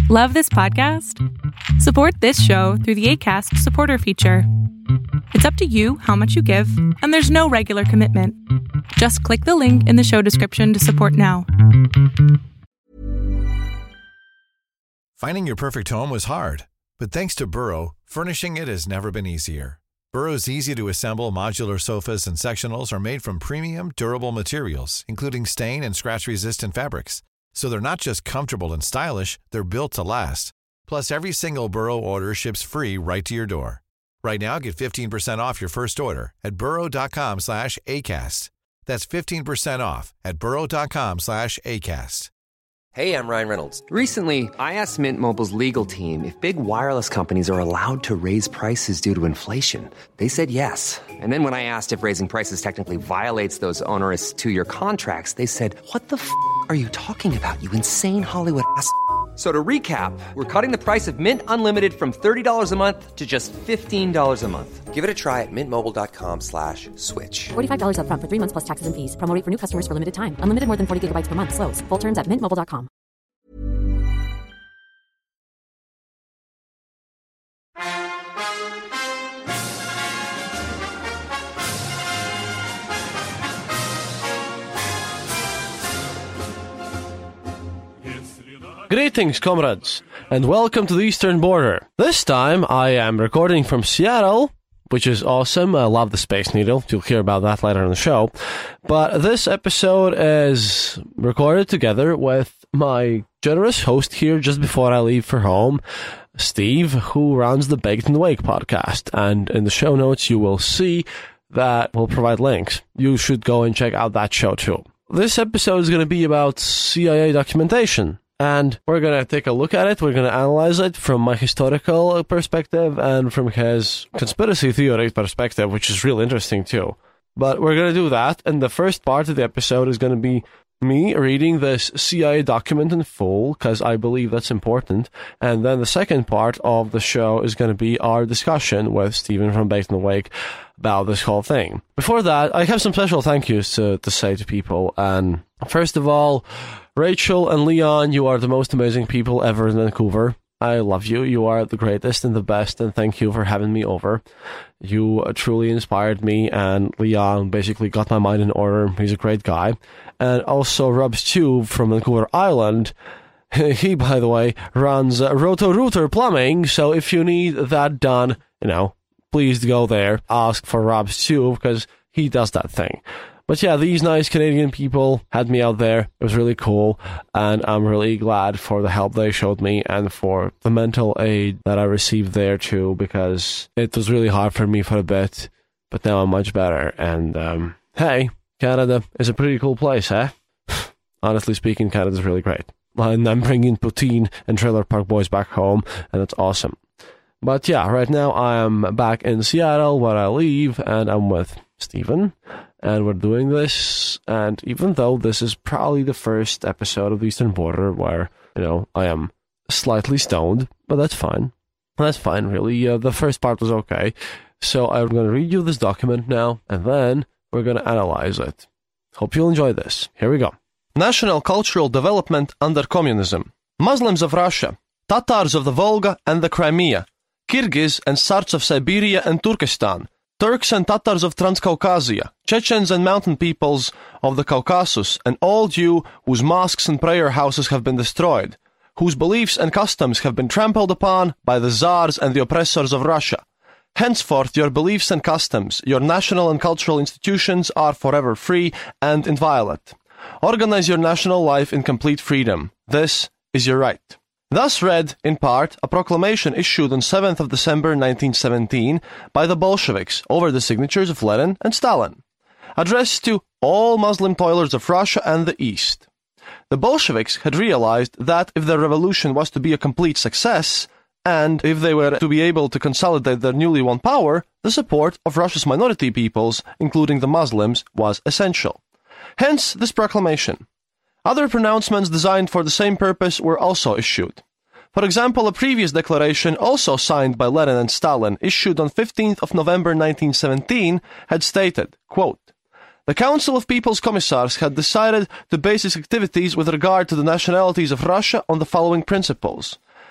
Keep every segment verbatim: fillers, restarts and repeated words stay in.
Love this podcast? Support this show through the Acast supporter feature. It's up to you how much you give, and there's no regular commitment. Just click the link in the show description to support now. Finding your perfect home was hard, but thanks to Burrow, furnishing it has never been easier. Burrow's easy-to-assemble modular sofas and sectionals are made from premium, durable materials, including stain and scratch-resistant fabrics. So they're not just comfortable and stylish, they're built to last. Plus, every single Burrow order ships free right to your door. Right now, get fifteen percent off your first order at burrow.com slash ACAST. That's fifteen percent off at burrow.com slash ACAST. Hey, I'm Ryan Reynolds. Recently, I asked Mint Mobile's legal team if big wireless companies are allowed to raise prices due to inflation. They said yes. And then when I asked if raising prices technically violates those onerous two-year contracts, they said, what the f*** are you talking about, you insane Hollywood ass f- So to recap, we're cutting the price of Mint Unlimited from thirty dollars a month to just fifteen dollars a month. Give it a try at mintmobile.com slash switch. forty-five dollars up front for three months plus taxes and fees. Promo rate for new customers for limited time. Unlimited more than forty gigabytes per month. Slows full terms at mint mobile dot com. Greetings, comrades, and welcome to the Eastern Border. This time, I am recording from Seattle, which is awesome. I love the Space Needle. You'll hear about that later in the show. But this episode is recorded together with my generous host here just before I leave for home, Steve, who runs the Baked in the Wake podcast. And in the show notes, you will see that we'll provide links. You should go and check out that show too. This episode is going to be about C I A documentation. And we're going to take a look at it, we're going to analyze it from my historical perspective and from his conspiracy theory perspective, which is really interesting too. But we're going to do that, and the first part of the episode is going to be me reading this C I A document in full, because I believe that's important, and then the second part of the show is going to be our discussion with Stephen from Baked in the Wake about this whole thing. Before that, I have some special thank yous to, to say to people, and first of all, Rachel and Leon, you are the most amazing people ever in Vancouver. I love you. You are the greatest and the best, and thank you for having me over. You truly inspired me, and Leon basically got my mind in order. He's a great guy. And also Rob Stew from Vancouver Island. He, by the way, runs uh, Roto-Rooter Plumbing, so if you need that done, you know, please go there. Ask for Rob Stew, because he does that thing. But yeah, these nice Canadian people had me out there. It was really cool, and I'm really glad for the help they showed me and for the mental aid that I received there too, because it was really hard for me for a bit, but now I'm much better. And um, hey, Canada is a pretty cool place, eh? Honestly speaking, Canada's really great. And I'm bringing Poutine and Trailer Park Boys back home, and it's awesome. But yeah, right now I am back in Seattle where I live, and I'm with Stephen. And we're doing this, and even though this is probably the first episode of the Eastern Border where, you know, I am slightly stoned, but that's fine. That's fine, really. Uh, the first part was okay. So I'm going to read you this document now, and then we're going to analyze it. Hope you'll enjoy this. Here we go. National Cultural Development under Communism. Muslims of Russia, Tatars of the Volga and the Crimea, Kyrgyz and Sarts of Siberia and Turkestan, Turks and Tatars of Transcaucasia, Chechens and mountain peoples of the Caucasus, and all you whose mosques and prayer houses have been destroyed, whose beliefs and customs have been trampled upon by the czars and the oppressors of Russia. Henceforth your beliefs and customs, your national and cultural institutions are forever free and inviolate. Organize your national life in complete freedom. This is your right. Thus read, in part, a proclamation issued on seventh of December nineteen seventeen by the Bolsheviks over the signatures of Lenin and Stalin, addressed to all Muslim toilers of Russia and the East. The Bolsheviks had realized that if their revolution was to be a complete success, and if they were to be able to consolidate their newly won power, the support of Russia's minority peoples, including the Muslims, was essential. Hence this proclamation. Other pronouncements designed for the same purpose were also issued. For example, a previous declaration, also signed by Lenin and Stalin, issued on fifteenth of November nineteen seventeen, had stated, quote, "The Council of People's Commissars had decided to base its activities with regard to the nationalities of Russia on the following principles.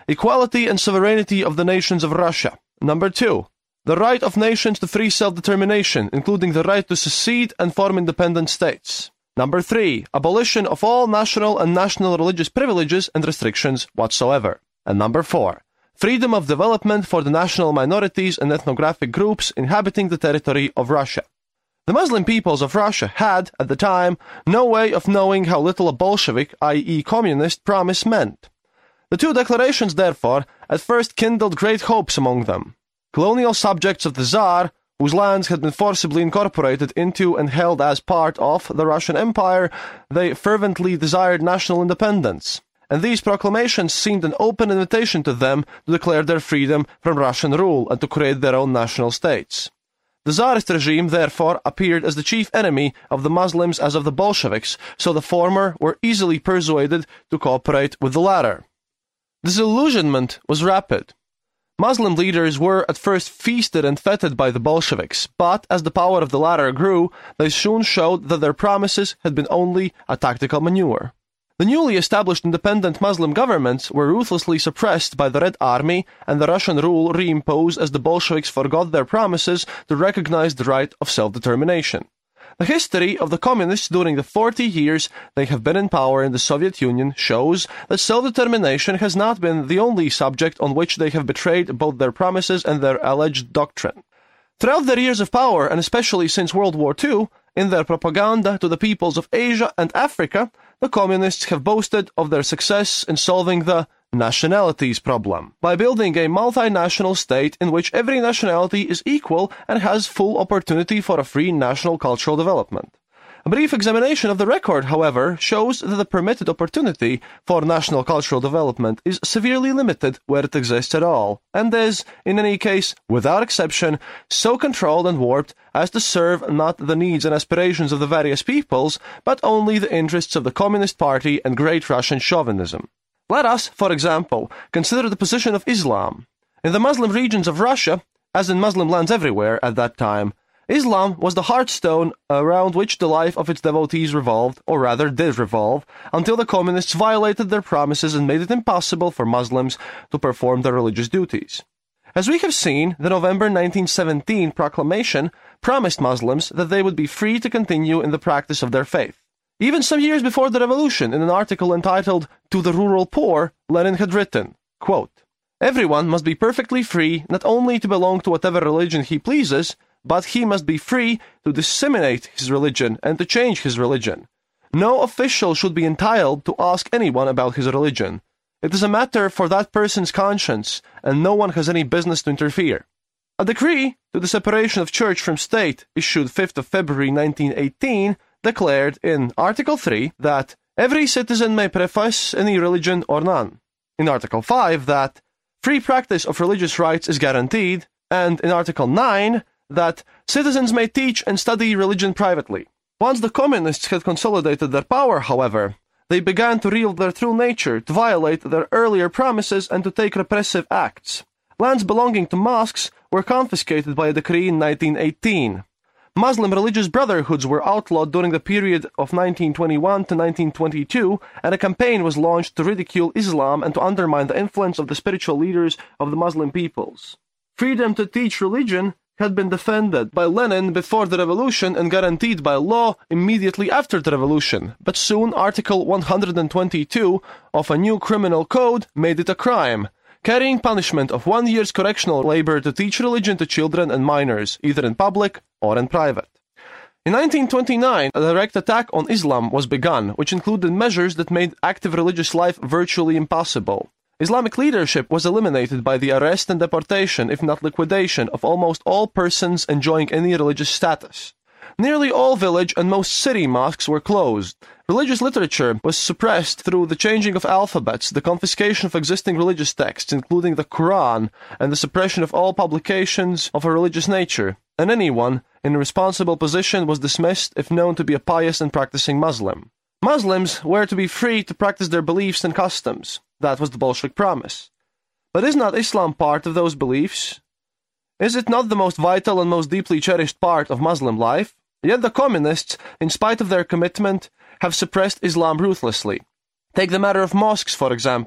equality and sovereignty of the nations of Russia. Number two, the right of nations to free self-determination, including the right to secede and form independent states. Number three, abolition of all national and national religious privileges and restrictions whatsoever. And number four, freedom of development for the national minorities and ethnographic groups inhabiting the territory of Russia. The Muslim peoples of Russia had, at the time, no way of knowing how little a Bolshevik, that is communist, promise meant. The two declarations, therefore, at first kindled great hopes among them. Colonial subjects of the Tsar, whose lands had been forcibly incorporated into and held as part of the Russian Empire, they fervently desired national independence, and these proclamations seemed an open invitation to them to declare their freedom from Russian rule and to create their own national states. The Tsarist regime, therefore, appeared as the chief enemy of the Muslims as of the Bolsheviks, so the former were easily persuaded to cooperate with the latter. Disillusionment was rapid. Muslim leaders were at first feasted and feted by the Bolsheviks, but as the power of the latter grew, they soon showed that their promises had been only a tactical maneuver. The newly established independent Muslim governments were ruthlessly suppressed by the Red Army, and the Russian rule reimposed as the Bolsheviks forgot their promises to recognize the right of self-determination. The history of the communists during the forty years they have been in power in the Soviet Union shows that self-determination has not been the only subject on which they have betrayed both their promises and their alleged doctrine. Throughout their years of power, and especially since World War Two, in their propaganda to the peoples of Asia and Africa, the communists have boasted of their success in solving the nationalities problem by building a multinational state in which every nationality is equal and has full opportunity for a free national cultural development. A brief examination of the record, however, shows that the permitted opportunity for national cultural development is severely limited where it exists at all, and is, in any case, without exception, so controlled and warped as to serve not the needs and aspirations of the various peoples, but only the interests of the Communist Party and Great Russian chauvinism. Let us, for example, consider the position of Islam. In the Muslim regions of Russia, as in Muslim lands everywhere at that time, Islam was the heartstone around which the life of its devotees revolved, or rather did revolve, until the communists violated their promises and made it impossible for Muslims to perform their religious duties. As we have seen, the November nineteen seventeen proclamation promised Muslims that they would be free to continue in the practice of their faith. Even some years before the revolution, in an article entitled "To the Rural Poor," Lenin had written, quote, "Everyone must be perfectly free not only to belong to whatever religion he pleases, but he must be free to disseminate his religion and to change his religion. No official should be entitled to ask anyone about his religion. It is a matter for that person's conscience, and no one has any business to interfere." A decree to the separation of church from state, issued fifth of February nineteen eighteen, declared in Article three that every citizen may profess any religion or none, in Article five that free practice of religious rights is guaranteed, and in Article nine that citizens may teach and study religion privately. Once the communists had consolidated their power, however, they began to reveal their true nature, to violate their earlier promises, and to take repressive acts. Lands belonging to mosques were confiscated by a decree in nineteen eighteen. Muslim religious brotherhoods were outlawed during the period of nineteen twenty-one to nineteen twenty-two, and a campaign was launched to ridicule Islam and to undermine the influence of the spiritual leaders of the Muslim peoples. Freedom to teach religion had been defended by Lenin before the revolution and guaranteed by law immediately after the revolution, but soon Article one hundred twenty-two of a new criminal code made it a crime, carrying punishment of one year's correctional labor to teach religion to children and minors, either in public or in private. In nineteen twenty-nine, a direct attack on Islam was begun, which included measures that made active religious life virtually impossible. Islamic leadership was eliminated by the arrest and deportation, if not liquidation, of almost all persons enjoying any religious status. Nearly all village and most city mosques were closed. Religious literature was suppressed through the changing of alphabets, the confiscation of existing religious texts, including the Quran, and the suppression of all publications of a religious nature, and anyone in a responsible position was dismissed if known to be a pious and practicing Muslim. Muslims were to be free to practice their beliefs and customs. That was the Bolshevik promise. But is not Islam part of those beliefs? Is it not the most vital and most deeply cherished part of Muslim life? Yet the communists, in spite of their commitment, have suppressed Islam ruthlessly. Take the matter of mosques, for example.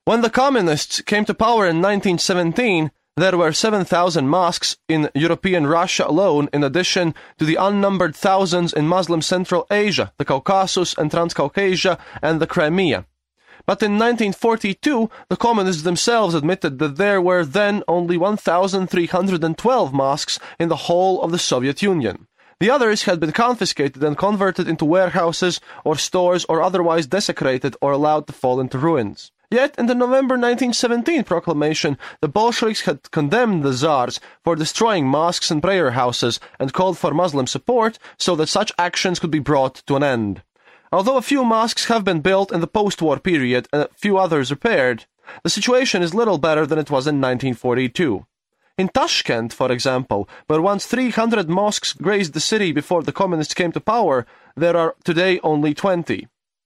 When the communists came to power in nineteen seventeen, there were seven thousand mosques in European Russia alone, in addition to the unnumbered thousands in Muslim Central Asia, the Caucasus and Transcaucasia, and the Crimea. But in nineteen forty-two, the communists themselves admitted that there were then only one thousand three hundred twelve mosques in the whole of the Soviet Union. The others had been confiscated and converted into warehouses or stores or otherwise desecrated or allowed to fall into ruins. Yet, in the November nineteen seventeen proclamation, the Bolsheviks had condemned the Tsars for destroying mosques and prayer houses and called for Muslim support so that such actions could be brought to an end. Although a few mosques have been built in the post-war period and a few others repaired, the situation is little better than it was in nineteen forty-two. In Tashkent, for example, where once three hundred mosques graced the city before the communists came to power, there are today only twenty.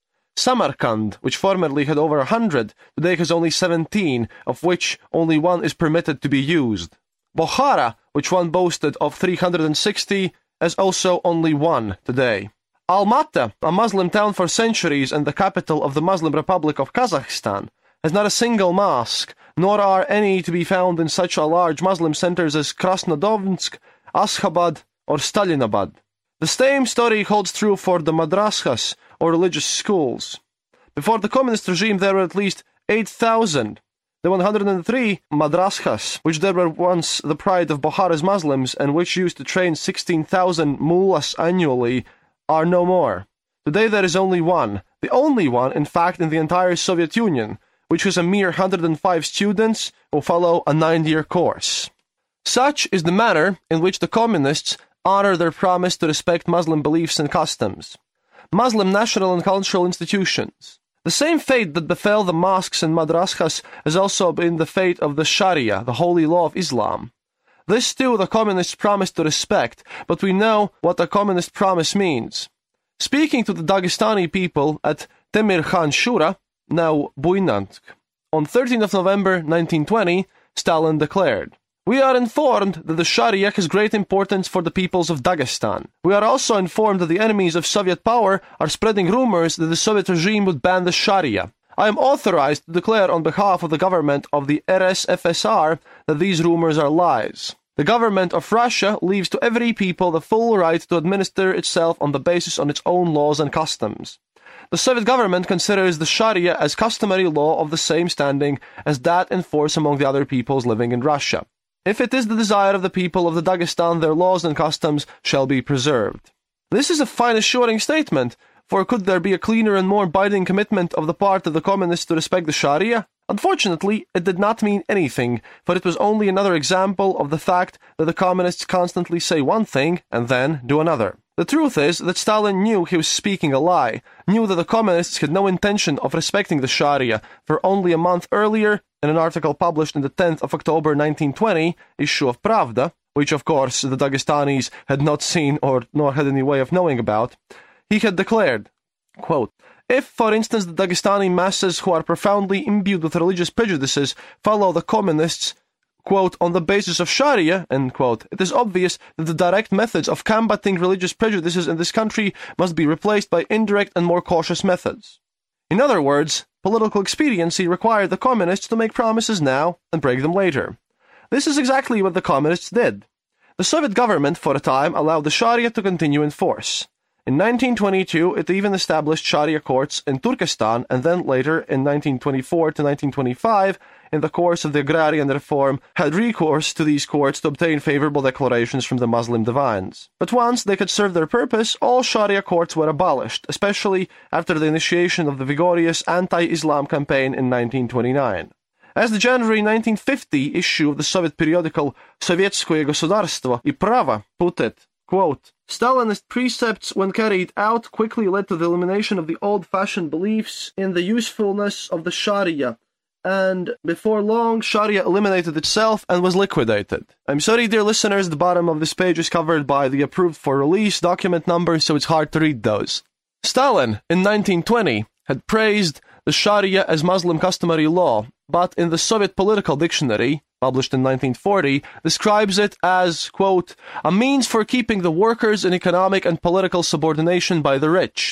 Samarkand, which formerly had over a hundred, today has only seventeen, of which only one is permitted to be used. Bokhara, which one boasted of three hundred sixty, has also only one today. Almaty, a Muslim town for centuries and the capital of the Muslim Republic of Kazakhstan, has not a single mosque, nor are any to be found in such a large Muslim centers as Krasnodonsk, Ashkhabad, or Stalinabad. The same story holds true for the madrasas, or religious schools. Before the communist regime there were at least eight thousand. The one hundred three madrasas, which there were once the pride of Bokhara's Muslims and which used to train sixteen thousand mullahs annually, are no more. Today there is only one, the only one, in fact, in the entire Soviet Union, which has a mere one hundred five students who follow a nine-year course. Such is the manner in which the communists honor their promise to respect Muslim beliefs and customs. Muslim national and cultural institutions. The same fate that befell the mosques and madrasas has also been the fate of the Sharia, the holy law of Islam. This too the communists promised to respect, but we know what a communist promise means. Speaking to the Dagestani people at Temir Khan Shura, now Buynansk, on thirteenth of November nineteen twenty, Stalin declared, "We are informed that the Sharia has great importance for the peoples of Dagestan. We are also informed that the enemies of Soviet power are spreading rumors that the Soviet regime would ban the Sharia. I am authorized to declare on behalf of the government of the R S F S R that these rumors are lies. The government of Russia leaves to every people the full right to administer itself on the basis of its own laws and customs. The Soviet government considers the Sharia as customary law of the same standing as that in force among the other peoples living in Russia. If it is the desire of the people of the Dagestan, their laws and customs shall be preserved." This is a fine assuring statement, for could there be a cleaner and more binding commitment of the part of the communists to respect the Sharia? Unfortunately, it did not mean anything, for it was only another example of the fact that the communists constantly say one thing and then do another. The truth is that Stalin knew he was speaking a lie, knew that the communists had no intention of respecting the Sharia, for only a month earlier, in an article published in the tenth of October nineteen twenty, issue of Pravda, which of course the Dagestanis had not seen or nor had any way of knowing about, he had declared, quote, "If, for instance, the Dagestani masses who are profoundly imbued with religious prejudices follow the communists, quote, on the basis of Sharia, end quote, it is obvious that the direct methods of combating religious prejudices in this country must be replaced by indirect and more cautious methods." In other words, political expediency required the communists to make promises now and break them later. This is exactly what the communists did. The Soviet government, for a time, allowed the Sharia to continue in force. In nineteen twenty-two, it even established Sharia courts in Turkestan, and then later, in nineteen twenty-four to nineteen twenty-five, in the course of the agrarian reform, had recourse to these courts to obtain favorable declarations from the Muslim divines. But once they could serve their purpose, all Sharia courts were abolished, especially after the initiation of the vigorous anti-Islam campaign in nineteen twenty-nine. As the January nineteen fifty issue of the Soviet periodical Sovetskoye Gosударство и право put it, quote, "Stalinist precepts, when carried out, quickly led to the elimination of the old-fashioned beliefs in the usefulness of the Sharia, and before long, Sharia eliminated itself and was liquidated." I'm sorry, dear listeners, the bottom of this page is covered by the approved for release document number, so it's hard to read those. Stalin, in nineteen twenty, had praised the Sharia as Muslim customary law, but in the Soviet Political Dictionary, published in nineteen forty, describes it as, quote, "a means for keeping the workers in economic and political subordination by the rich.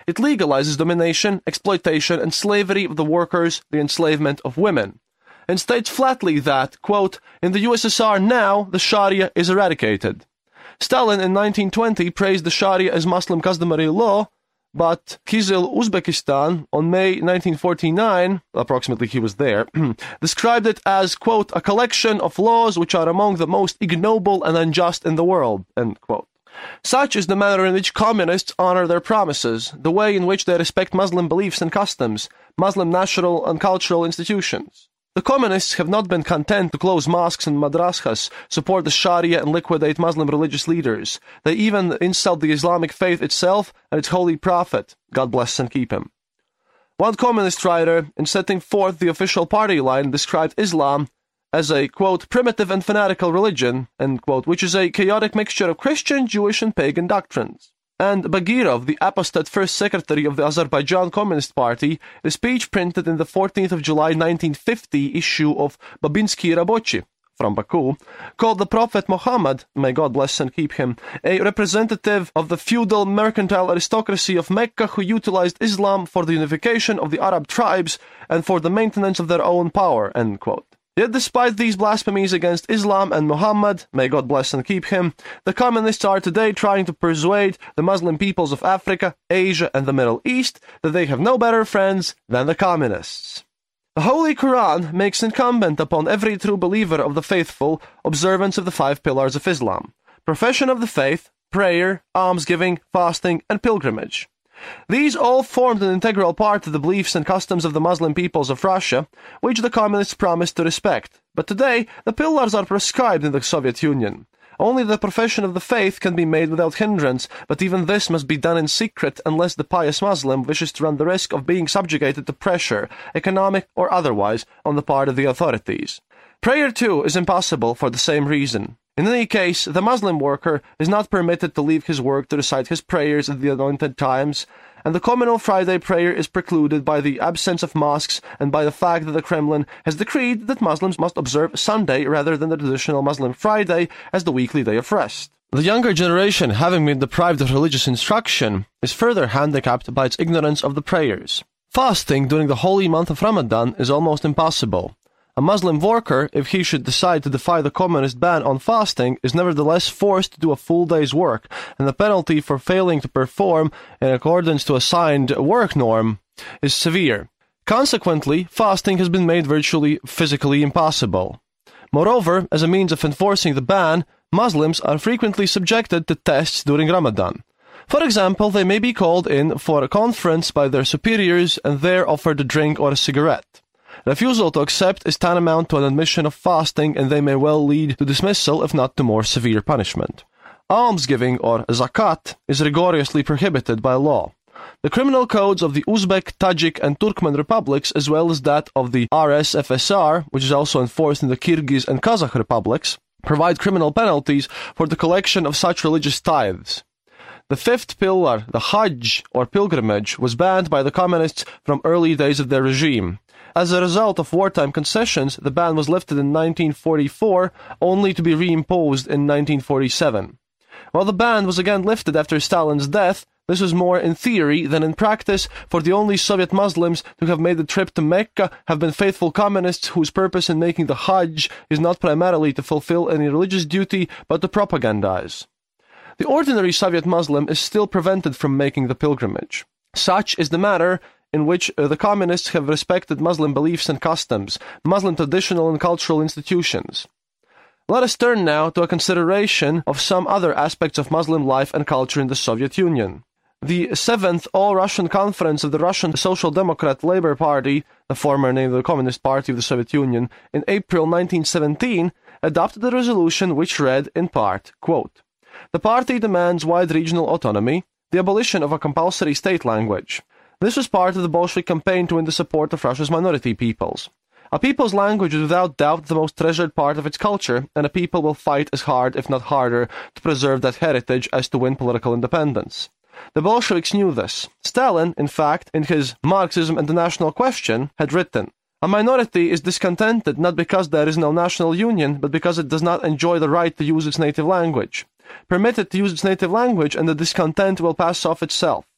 It legalizes domination, exploitation, and slavery of the workers, the enslavement of women, and states flatly that, quote, in the U S S R now, the Sharia is eradicated. Stalin in nineteen twenty praised the Sharia as Muslim customary law, but Kizil Uzbekistan, on May nineteen forty-nine, approximately he was there, described it as, quote, a collection of laws which are among the most ignoble and unjust in the world, end quote. Such is the manner in which communists honor their promises, the way in which they respect Muslim beliefs and customs, Muslim national and cultural institutions. The communists have not been content to close mosques and madrasas, support the Sharia, and liquidate Muslim religious leaders. They even insult the Islamic faith itself and its holy prophet, God bless and keep him. One communist writer, in setting forth the official party line, described Islam as a, quote, primitive and fanatical religion, end quote, which is a chaotic mixture of Christian, Jewish, and pagan doctrines. And Bagirov, the apostate first secretary of the Azerbaijan Communist Party, in a speech printed in the fourteenth of July nineteen fifty issue of Babinsky Rabochi, from Baku, called the Prophet Muhammad, may God bless and keep him, a representative of the feudal mercantile aristocracy of Mecca who utilized Islam for the unification of the Arab tribes and for the maintenance of their own power, end quote. Yet despite these blasphemies against Islam and Muhammad, may God bless and keep him, the communists are today trying to persuade the Muslim peoples of Africa, Asia, and the Middle East that they have no better friends than the communists. The Holy Quran makes incumbent upon every true believer of the faithful observance of the five pillars of Islam: profession of the faith, prayer, almsgiving, fasting, and pilgrimage. These all formed an integral part of the beliefs and customs of the Muslim peoples of Russia, which the communists promised to respect. But today, the pillars are proscribed in the Soviet Union. Only the profession of the faith can be made without hindrance, but even this must be done in secret unless the pious Muslim wishes to run the risk of being subjugated to pressure, economic or otherwise, on the part of the authorities. Prayer, too, is impossible for the same reason. In any case, the Muslim worker is not permitted to leave his work to recite his prayers at the anointed times, and the communal Friday prayer is precluded by the absence of mosques and by the fact that the Kremlin has decreed that Muslims must observe Sunday rather than the traditional Muslim Friday as the weekly day of rest. The younger generation, having been deprived of religious instruction, is further handicapped by its ignorance of the prayers. Fasting during the holy month of Ramadan is almost impossible. A Muslim worker, if he should decide to defy the communist ban on fasting, is nevertheless forced to do a full day's work, and the penalty for failing to perform in accordance to a assigned work norm is severe. Consequently, fasting has been made virtually physically impossible. Moreover, as a means of enforcing the ban, Muslims are frequently subjected to tests during Ramadan. For example, they may be called in for a conference by their superiors and there offered a drink or a cigarette. Refusal to accept is tantamount to an admission of fasting, and they may well lead to dismissal, if not to more severe punishment. Almsgiving, or zakat, is rigorously prohibited by law. The criminal codes of the Uzbek, Tajik, and Turkmen republics, as well as that of the R S F S R, which is also enforced in the Kyrgyz and Kazakh republics, provide criminal penalties for the collection of such religious tithes. The fifth pillar, the Hajj, or pilgrimage, was banned by the communists from early days of their regime. As a result of wartime concessions, the ban was lifted in nineteen forty-four, only to be reimposed in nineteen forty-seven. While the ban was again lifted after Stalin's death, this was more in theory than in practice, for the only Soviet Muslims who have made the trip to Mecca have been faithful communists whose purpose in making the Hajj is not primarily to fulfill any religious duty, but to propagandize. The ordinary Soviet Muslim is still prevented from making the pilgrimage. Such is the matter in which uh, the communists have respected Muslim beliefs and customs, Muslim traditional and cultural institutions. Let us turn now to a consideration of some other aspects of Muslim life and culture in the Soviet Union. The seventh All-Russian Conference of the Russian Social Democrat Labour Party, the former name of the Communist Party of the Soviet Union, in April nineteen seventeen, adopted a resolution which read, in part, quote, "The party demands wide regional autonomy, the abolition of a compulsory state language. This was part of the Bolshevik campaign to win the support of Russia's minority peoples. A people's language is without doubt the most treasured part of its culture, and a people will fight as hard, if not harder, to preserve that heritage as to win political independence. The Bolsheviks knew this. Stalin, in fact, in his Marxism and the National Question, had written, 'A minority is discontented not because there is no national union, but because it does not enjoy the right to use its native language. Permit it to use its native language, and the discontent will pass off itself.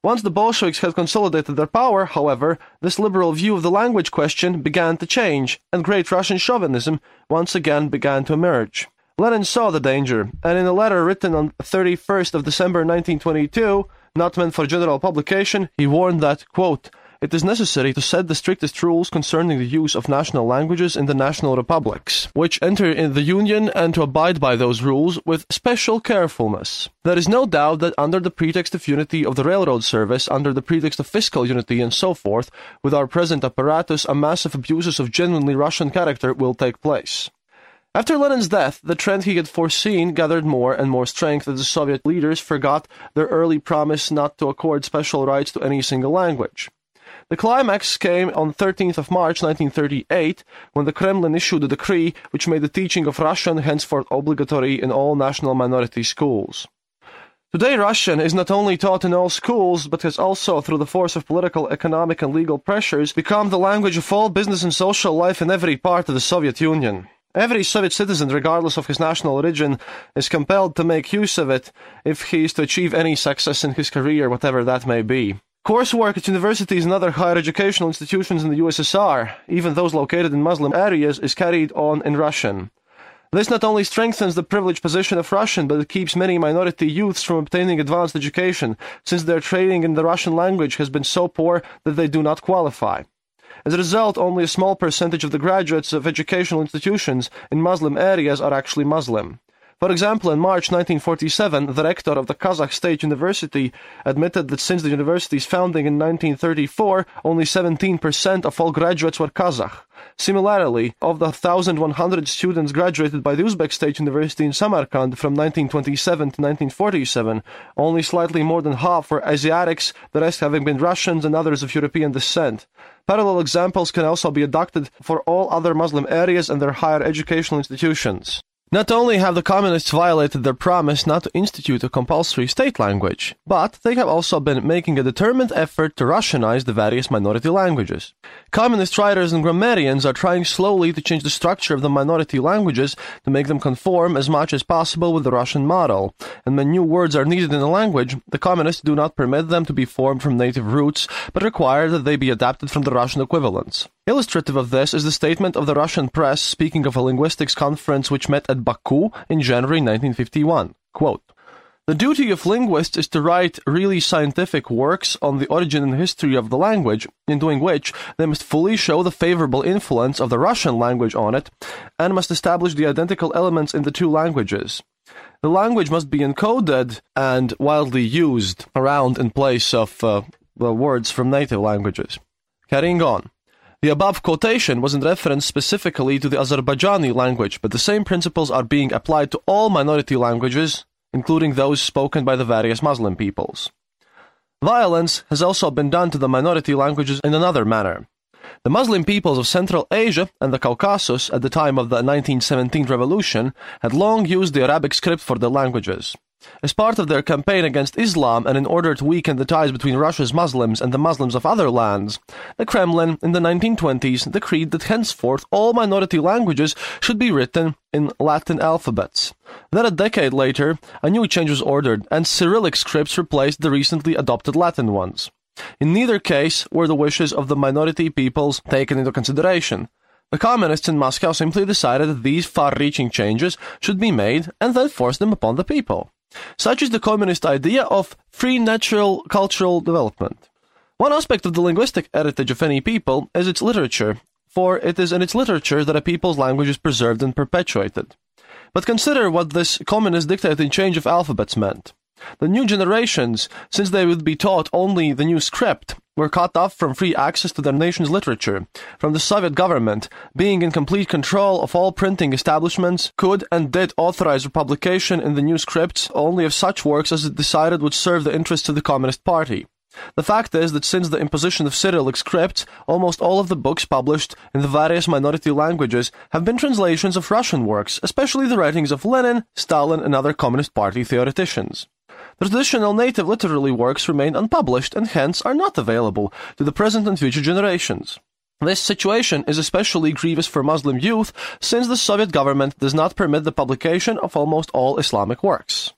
Once the Bolsheviks had consolidated their power, however, this liberal view of the language question began to change, and Great Russian chauvinism once again began to emerge. Lenin saw the danger, and in a letter written on the thirty-first of December nineteen twenty-two, not meant for general publication, he warned that, quote, "It is necessary to set the strictest rules concerning the use of national languages in the national republics, which enter in the Union, and to abide by those rules with special carefulness. There is no doubt that under the pretext of unity of the railroad service, under the pretext of fiscal unity and so forth, with our present apparatus, a massive abuses of genuinely Russian character will take place." After Lenin's death, the trend he had foreseen gathered more and more strength as the Soviet leaders forgot their early promise not to accord special rights to any single language. The climax came on the thirteenth of March nineteen thirty-eight, when the Kremlin issued a decree which made the teaching of Russian henceforth obligatory in all national minority schools. Today, Russian is not only taught in all schools, but has also, through the force of political, economic, and legal pressures, become the language of all business and social life in every part of the Soviet Union. Every Soviet citizen, regardless of his national origin, is compelled to make use of it if he is to achieve any success in his career, whatever that may be. Coursework at universities and other higher educational institutions in the U S S R, even those located in Muslim areas, is carried on in Russian. This not only strengthens the privileged position of Russian, but it keeps many minority youths from obtaining advanced education, since their training in the Russian language has been so poor that they do not qualify. As a result, only a small percentage of the graduates of educational institutions in Muslim areas are actually Muslim. For example, in March nineteen forty-seven, the rector of the Kazakh State University admitted that since the university's founding in nineteen thirty-four, only seventeen percent of all graduates were Kazakh. Similarly, of the one thousand one hundred students graduated by the Uzbek State University in Samarkand from nineteen twenty-seven to nineteen forty-seven, only slightly more than half were Asiatics, the rest having been Russians and others of European descent. Parallel examples can also be adduced for all other Muslim areas and their higher educational institutions. Not only have the communists violated their promise not to institute a compulsory state language, but they have also been making a determined effort to Russianize the various minority languages. Communist writers and grammarians are trying slowly to change the structure of the minority languages to make them conform as much as possible with the Russian model, and when new words are needed in a language, the communists do not permit them to be formed from native roots, but require that they be adapted from the Russian equivalents. Illustrative of this is the statement of the Russian press speaking of a linguistics conference which met at Baku in January nineteen fifty-one. Quote, "The duty of linguists is to write really scientific works on the origin and history of the language, in doing which they must fully show the favorable influence of the Russian language on it, and must establish the identical elements in the two languages. The language must be encoded and widely used around in place of uh, the words from native languages." Carrying on. The above quotation was in reference specifically to the Azerbaijani language, but the same principles are being applied to all minority languages, including those spoken by the various Muslim peoples. Violence has also been done to the minority languages in another manner. The Muslim peoples of Central Asia and the Caucasus at the time of the nineteen seventeen revolution had long used the Arabic script for their languages. As part of their campaign against Islam and in order to weaken the ties between Russia's Muslims and the Muslims of other lands, the Kremlin in the nineteen twenties decreed that henceforth all minority languages should be written in Latin alphabets. Then a decade later, a new change was ordered, and Cyrillic scripts replaced the recently adopted Latin ones. In neither case were the wishes of the minority peoples taken into consideration. The communists in Moscow simply decided that these far-reaching changes should be made and then forced them upon the people. Such is the communist idea of free natural cultural development. One aspect of the linguistic heritage of any people is its literature, for it is in its literature that a people's language is preserved and perpetuated. But consider what this communist dictating change of alphabets meant. The new generations, since they would be taught only the new script, were cut off from free access to their nation's literature, from the Soviet government, being in complete control of all printing establishments, could and did authorize publication in the new scripts only of such works as it decided would serve the interests of the Communist Party. The fact is that since the imposition of Cyrillic script, almost all of the books published in the various minority languages have been translations of Russian works, especially the writings of Lenin, Stalin, and other Communist Party theoreticians. The traditional native literary works remain unpublished and hence are not available to the present and future generations. This situation is especially grievous for Muslim youth, since the Soviet government does not permit the publication of almost all Islamic works.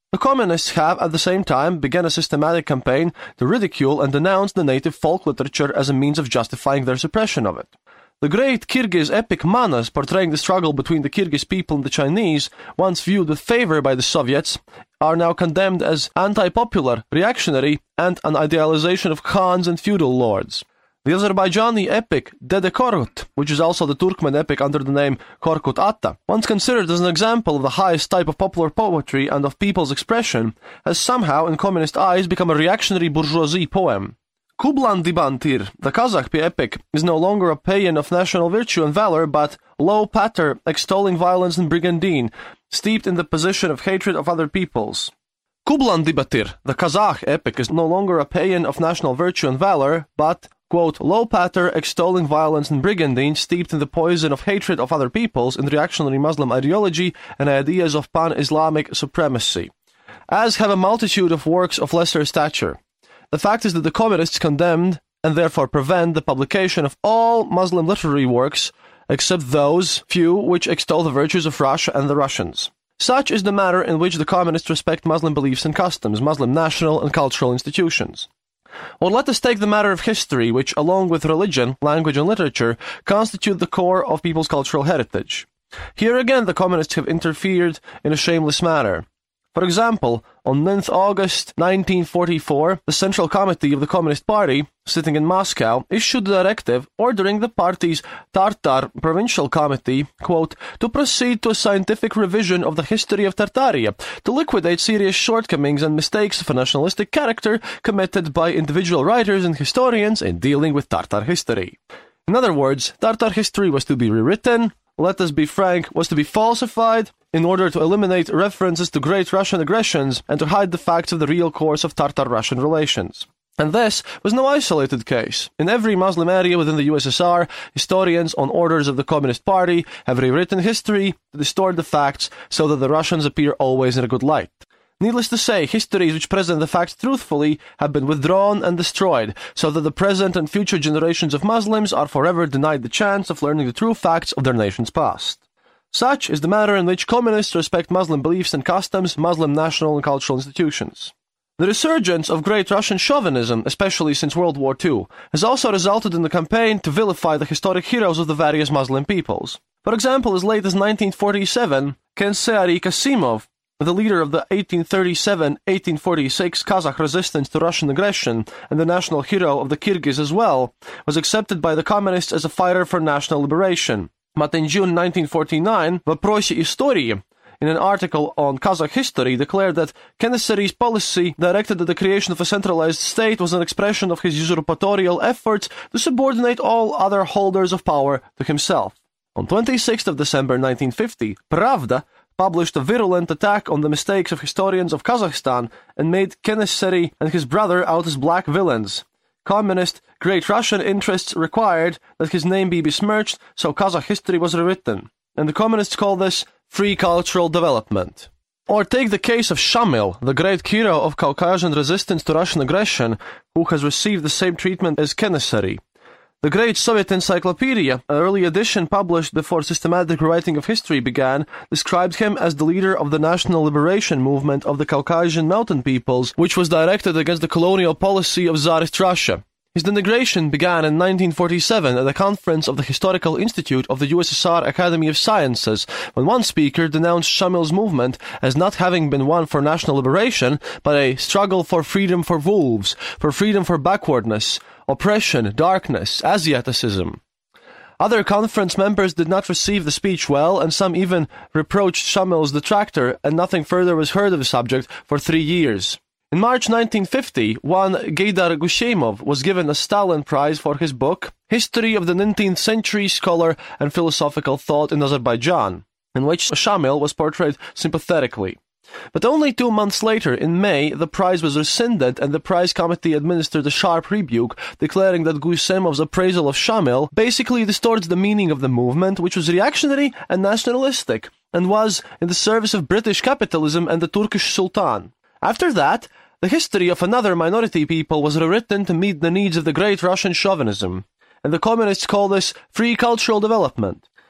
The communists have, at the same time, begun a systematic campaign to ridicule and denounce the native folk literature as a means of justifying their suppression of it. The great Kyrgyz epic Manas, portraying the struggle between the Kyrgyz people and the Chinese, once viewed with favor by the Soviets, are now condemned as anti-popular, reactionary, and an idealization of Khans and feudal lords. The Azerbaijani epic Dede Korkut, which is also the Turkmen epic under the name Korkut Atta, once considered as an example of the highest type of popular poetry and of people's expression, has somehow, in communist eyes, become a reactionary bourgeoisie poem. Kublan Dibantir, the Kazakh epic, is no longer a paean of national virtue and valor, but low patter, extolling violence and brigandine, steeped in the position of hatred of other peoples. Kublan Dibatir, the Kazakh epic, is no longer a paean of national virtue and valor, but, quote, low patter, extolling violence and brigandine, steeped in the poison of hatred of other peoples, in reactionary Muslim ideology and ideas of pan-Islamic supremacy, as have a multitude of works of lesser stature. The fact is that the communists condemned, and therefore prevent, the publication of all Muslim literary works, except those few which extol the virtues of Russia and the Russians. Such is the manner in which the communists respect Muslim beliefs and customs, Muslim national and cultural institutions. Or let us take the matter of history, which, along with religion, language, and literature, constitute the core of people's cultural heritage. Here again the communists have interfered in a shameless manner. For example, on ninth of August nineteen forty-four, the Central Committee of the Communist Party, sitting in Moscow, issued a directive ordering the party's Tartar Provincial Committee, quote, to proceed to a scientific revision of the history of Tartaria, to liquidate serious shortcomings and mistakes of a nationalistic character committed by individual writers and historians in dealing with Tartar history. In other words, Tartar history was to be rewritten, let us be frank, was to be falsified, in order to eliminate references to great Russian aggressions and to hide the facts of the real course of Tartar-Russian relations. And this was no isolated case. In every Muslim area within the U S S R, historians, on orders of the Communist Party, have rewritten history to distort the facts so that the Russians appear always in a good light. Needless to say, histories which present the facts truthfully have been withdrawn and destroyed, so that the present and future generations of Muslims are forever denied the chance of learning the true facts of their nation's past. Such is the manner in which communists respect Muslim beliefs and customs, Muslim national and cultural institutions. The resurgence of great Russian chauvinism, especially since World War Two, has also resulted in the campaign to vilify the historic heroes of the various Muslim peoples. For example, as late as nineteen forty-seven, Kenseari Kasimov, the leader of the eighteen thirty-seven to eighteen forty-six Kazakh resistance to Russian aggression and the national hero of the Kyrgyz as well, was accepted by the communists as a fighter for national liberation. But in June nineteen forty-nine, Voprosi Istorii, in an article on Kazakh history, declared that Kenesseri's policy directed at the creation of a centralized state was an expression of his usurpatorial efforts to subordinate all other holders of power to himself. On twenty-sixth of December nineteen fifty, Pravda published a virulent attack on the mistakes of historians of Kazakhstan and made Kenesseri and his brother out as black villains. Communist Great Russian interests required that his name be besmirched, so Kazakh history was rewritten, and the communists call this free cultural development. Or take the case of Shamil, the great hero of Caucasian resistance to Russian aggression, who has received the same treatment as Kenesseri. The great Soviet encyclopedia, an early edition published before systematic writing of history began, described him as the leader of the national liberation movement of the Caucasian mountain peoples, which was directed against the colonial policy of Tsarist Russia. His denigration began in nineteen forty-seven at a conference of the Historical Institute of the U S S R Academy of Sciences, when one speaker denounced Shamil's movement as not having been one for national liberation, but a struggle for freedom for wolves, for freedom for backwardness, oppression, darkness, Asiaticism. Other conference members did not receive the speech well, and some even reproached Shamil's detractor, and nothing further was heard of the subject for three years. In March nineteen fifty, one Gaidar Gushemov was given a Stalin Prize for his book, History of the nineteenth Century Scholar and Philosophical Thought in Azerbaijan, in which Shamil was portrayed sympathetically. But only two months later, in May, the prize was rescinded and the prize committee administered a sharp rebuke, declaring that Gushemov's appraisal of Shamil basically distorts the meaning of the movement, which was reactionary and nationalistic, and was in the service of British capitalism and the Turkish Sultan. After that, the history of another minority people was rewritten to meet the needs of the great Russian chauvinism, and the communists call this free cultural development.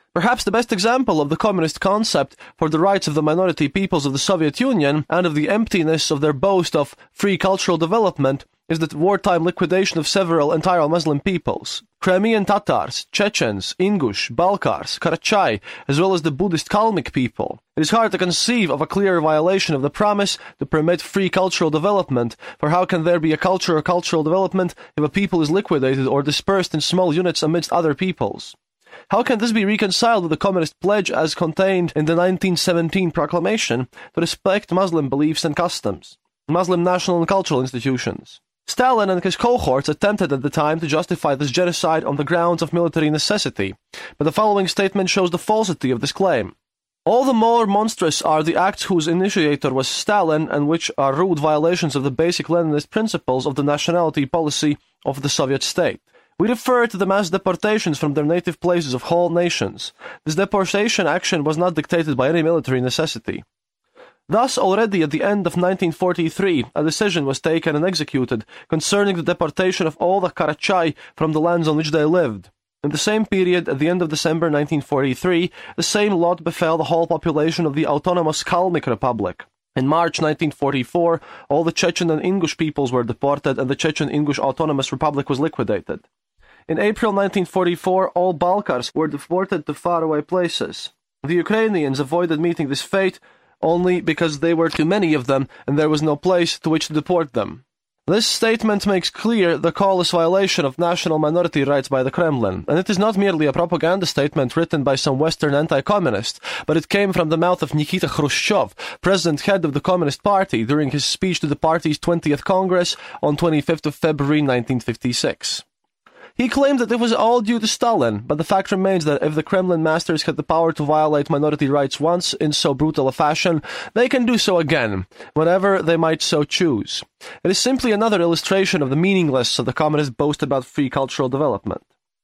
Perhaps the best example of the communist concept for the rights of the minority peoples of the Soviet Union and of the emptiness of their boast of free cultural development is the wartime liquidation of several entire Muslim peoples. Crimean Tatars, Chechens, Ingush, Balkars, Karachay, as well as the Buddhist Kalmyk people. It is hard to conceive of a clear violation of the promise to permit free cultural development, for how can there be a culture or cultural development if a people is liquidated or dispersed in small units amidst other peoples? How can this be reconciled with the communist pledge as contained in the nineteen seventeen proclamation to respect Muslim beliefs and customs, Muslim national and cultural institutions? Stalin and his cohorts attempted at the time to justify this genocide on the grounds of military necessity, but the following statement shows the falsity of this claim. All the more monstrous are the acts whose initiator was Stalin and which are rude violations of the basic Leninist principles of the nationality policy of the Soviet state. We refer to the mass deportations from their native places of whole nations. This deportation action was not dictated by any military necessity. Thus, already at the end of nineteen forty-three, a decision was taken and executed concerning the deportation of all the Karachay from the lands on which they lived. In the same period, at the end of December nineteen forty-three, the same lot befell the whole population of the autonomous Kalmyk Republic. In March nineteen forty-four, all the Chechen and Ingush peoples were deported and the Chechen-Ingush Autonomous Republic was liquidated. In April nineteen forty-four, all Balkars were deported to faraway places. The Ukrainians avoided meeting this fate only because there were too many of them and there was no place to which to deport them. This statement makes clear the callous violation of national minority rights by the Kremlin, and it is not merely a propaganda statement written by some Western anti-communist, but it came from the mouth of Nikita Khrushchev, president head of the Communist Party, during his speech to the party's twentieth Congress on twenty-fifth of February nineteen fifty-six. He claimed that it was all due to Stalin, but the fact remains that if the Kremlin masters had the power to violate minority rights once in so brutal a fashion, they can do so again, whenever they might so choose. It is simply another illustration of the meaninglessness of the communist boast about free cultural development.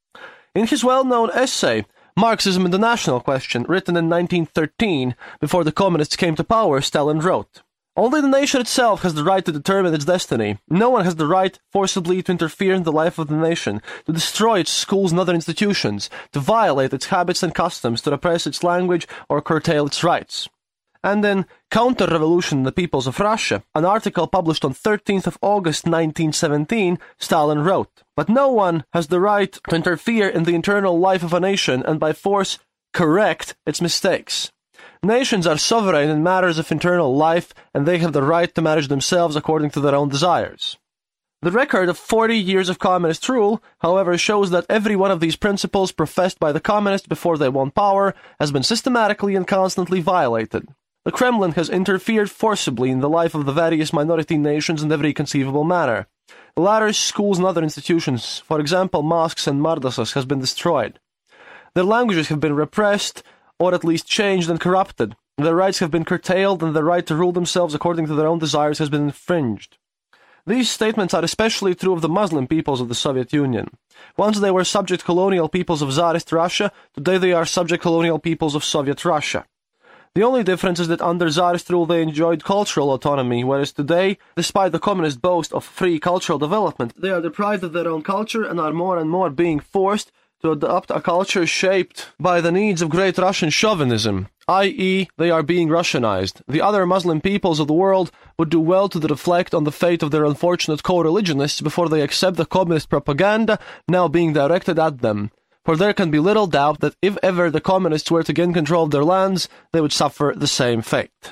In his well-known essay, Marxism and the National Question, written in nineteen thirteen, before the communists came to power, Stalin wrote, "Only the nation itself has the right to determine its destiny. No one has the right forcibly to interfere in the life of the nation, to destroy its schools and other institutions, to violate its habits and customs, to repress its language or curtail its rights." And in Counter-Revolution in the Peoples of Russia, an article published on thirteenth of August nineteen seventeen, Stalin wrote, "But no one has the right to interfere in the internal life of a nation and by force correct its mistakes. Nations are sovereign in matters of internal life, and they have the right to manage themselves according to their own desires." The record of forty years of communist rule, however, shows that every one of these principles professed by the communists before they won power has been systematically and constantly violated. The Kremlin has interfered forcibly in the life of the various minority nations in every conceivable manner. The latter's schools and other institutions, for example mosques and madrasas, has been destroyed. Their languages have been repressed, or at least changed and corrupted. Their rights have been curtailed, and their right to rule themselves according to their own desires has been infringed. These statements are especially true of the Muslim peoples of the Soviet Union. Once they were subject colonial peoples of Tsarist Russia, today they are subject colonial peoples of Soviet Russia. The only difference is that under Tsarist rule they enjoyed cultural autonomy, whereas today, despite the communist boast of free cultural development, they are deprived of their own culture and are more and more being forced to adopt a culture shaped by the needs of great Russian chauvinism, that is, they are being Russianized. The other Muslim peoples of the world would do well to reflect on the fate of their unfortunate co-religionists before they accept the communist propaganda now being directed at them. For there can be little doubt that if ever the communists were to gain control of their lands, they would suffer the same fate.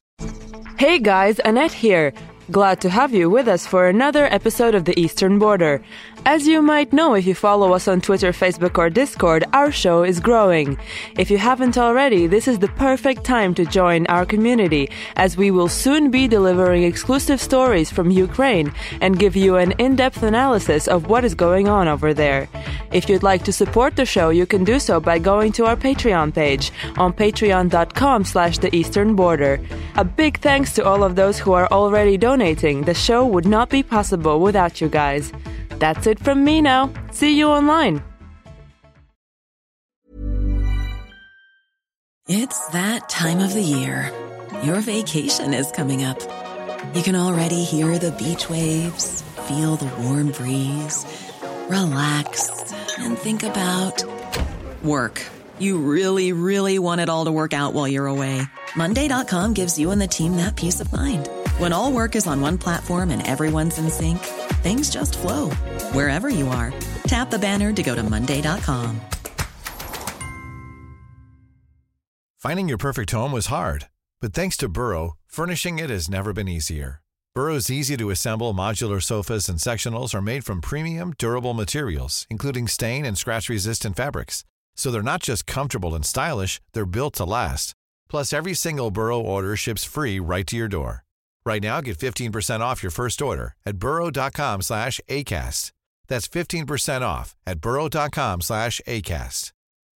Hey guys, Annette here. Glad to have you with us for another episode of The Eastern Border. As you might know if you follow us on Twitter, Facebook, or Discord, our show is growing. If you haven't already, this is the perfect time to join our community, as we will soon be delivering exclusive stories from Ukraine and give you an in-depth analysis of what is going on over there. If you'd like to support the show, you can do so by going to our Patreon page on patreon.com slash the Eastern Border. A big thanks to all of those who are already donating. The show would not be possible without you guys. That's it from me now. See you online. It's that time of the year. Your vacation is coming up. You can already hear the beach waves, feel the warm breeze, relax, and think about work. You really, really want it all to work out while you're away. Monday dot com gives you and the team that peace of mind. When all work is on one platform and everyone's in sync, things just flow. Wherever you are, tap the banner to go to Monday dot com. Finding your perfect home was hard, but thanks to Burrow, furnishing it has never been easier. Burrow's easy-to-assemble modular sofas and sectionals are made from premium, durable materials, including stain and scratch-resistant fabrics. So they're not just comfortable and stylish, they're built to last. Plus, every single Burrow order ships free right to your door. Right now, get fifteen percent off your first order at burrow.com slash ACAST. That's fifteen percent off at burrow.com slash ACAST.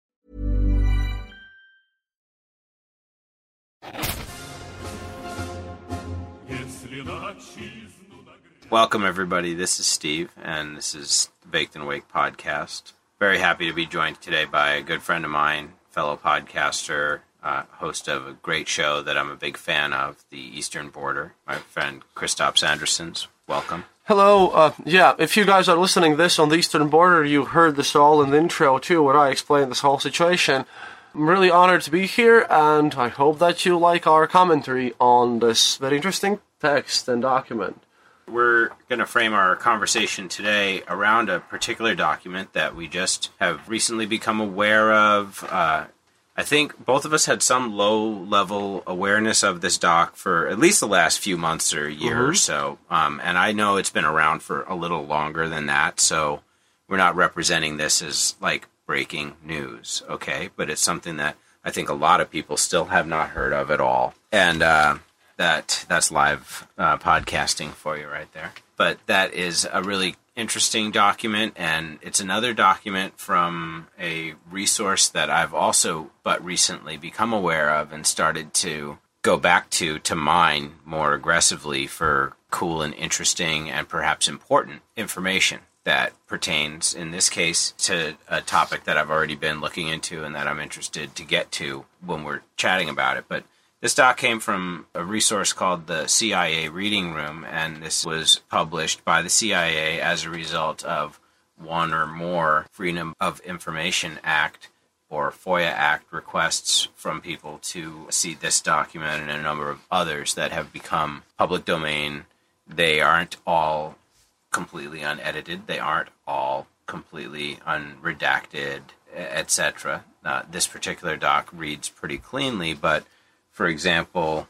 Welcome, everybody. This is Steve, and this is the Baked and Awake podcast. Very happy to be joined today by a good friend of mine, fellow podcaster, uh, host of a great show that I'm a big fan of, The Eastern Border, my friend Kristaps Andressons. Welcome. Hello. Uh, yeah, if you guys are listening this on the Eastern Border, you heard this all in the intro, too, where I explained this whole situation. I'm really honored to be here, and I hope that you like our commentary on this very interesting text and document. We're going to frame our conversation today around a particular document that we just have recently become aware of. Uh, I think both of us had some low-level awareness of this doc for at least the last few months or a year mm-hmm. or so. Um, and I know it's been around for a little longer than that, so we're not representing this as, like, breaking news, okay? But it's something that I think a lot of people still have not heard of at all. And uh, that that's live uh, podcasting for you right there. But that is a really interesting document, and it's another document from a resource that I've also but recently become aware of and started to go back to to mine more aggressively for cool and interesting and perhaps important information that pertains, in this case, to a topic that I've already been looking into and that I'm interested to get to when we're chatting about it. But this doc came from a resource called the C I A Reading Room, and this was published by the C I A as a result of one or more Freedom of Information Act or FOIA Act requests from people to see this document and a number of others that have become public domain. They aren't all completely unedited. They aren't all completely unredacted, et cetera. Uh, this particular doc reads pretty cleanly, but for example,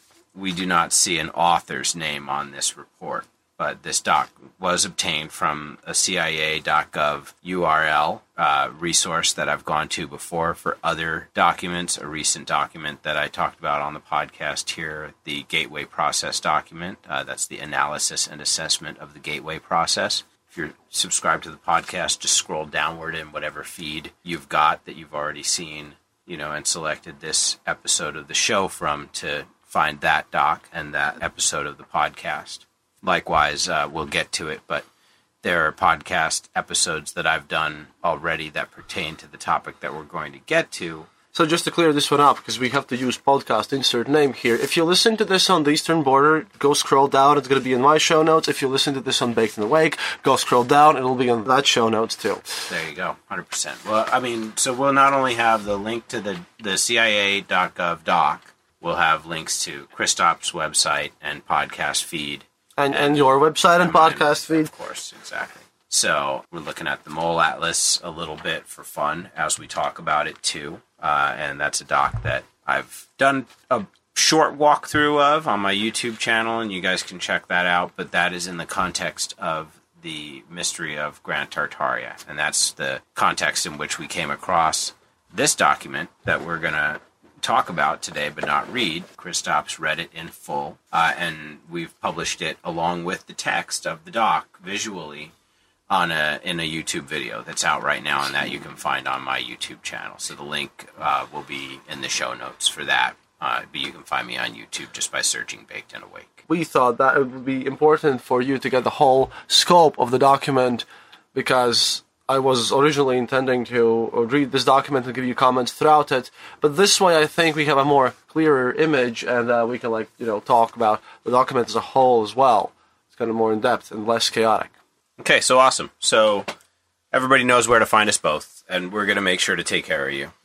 we do not see an author's name on this report, but this doc was obtained from a C I A dot gov U R L uh, resource that I've gone to before for other documents. A recent document that I talked about on the podcast here, the Gateway Process document. Uh, that's the analysis and assessment of the Gateway Process. If you're subscribed to the podcast, just scroll downward in whatever feed you've got that you've already seen, you know, and selected this episode of the show from to find that doc and that episode of the podcast. Likewise, uh, we'll get to it, but there are podcast episodes that I've done already that pertain to the topic that we're going to get to. So just to clear this one up, because we have to use podcast insert name here, if you listen to this on the Eastern Border, go scroll down, it's going to be in my show notes. If you listen to this on Baked and Awake, go scroll down, it'll be in that show notes too. There you go, one hundred percent. Well, I mean, so we'll not only have the link to the, the C I A dot gov doc, we'll have links to Kristaps' website and podcast feed. And, and, and your website and, and podcast mine, feed. Of course, exactly. So we're looking at the Mole Atlas a little bit for fun as we talk about it too. Uh, and that's a doc that I've done a short walkthrough of on my YouTube channel, and you guys can check that out. But that is in the context of the mystery of Grand Tartaria. And that's the context in which we came across this document that we're going to talk about today but not read. Kristaps read it in full, uh, and we've published it along with the text of the doc visually on a in a YouTube video that's out right now, and that you can find on my YouTube channel. So the link uh, will be in the show notes for that, uh, but you can find me on YouTube just by searching Baked and Awake. We thought that it would be important for you to get the whole scope of the document, because I was originally intending to read this document and give you comments throughout it, but this way I think we have a more clearer image, and uh, we can, like, you know, talk about the document as a whole as well. It's kind of more in depth and less chaotic. Okay, so awesome. So everybody knows where to find us both, and we're going to make sure to take care of you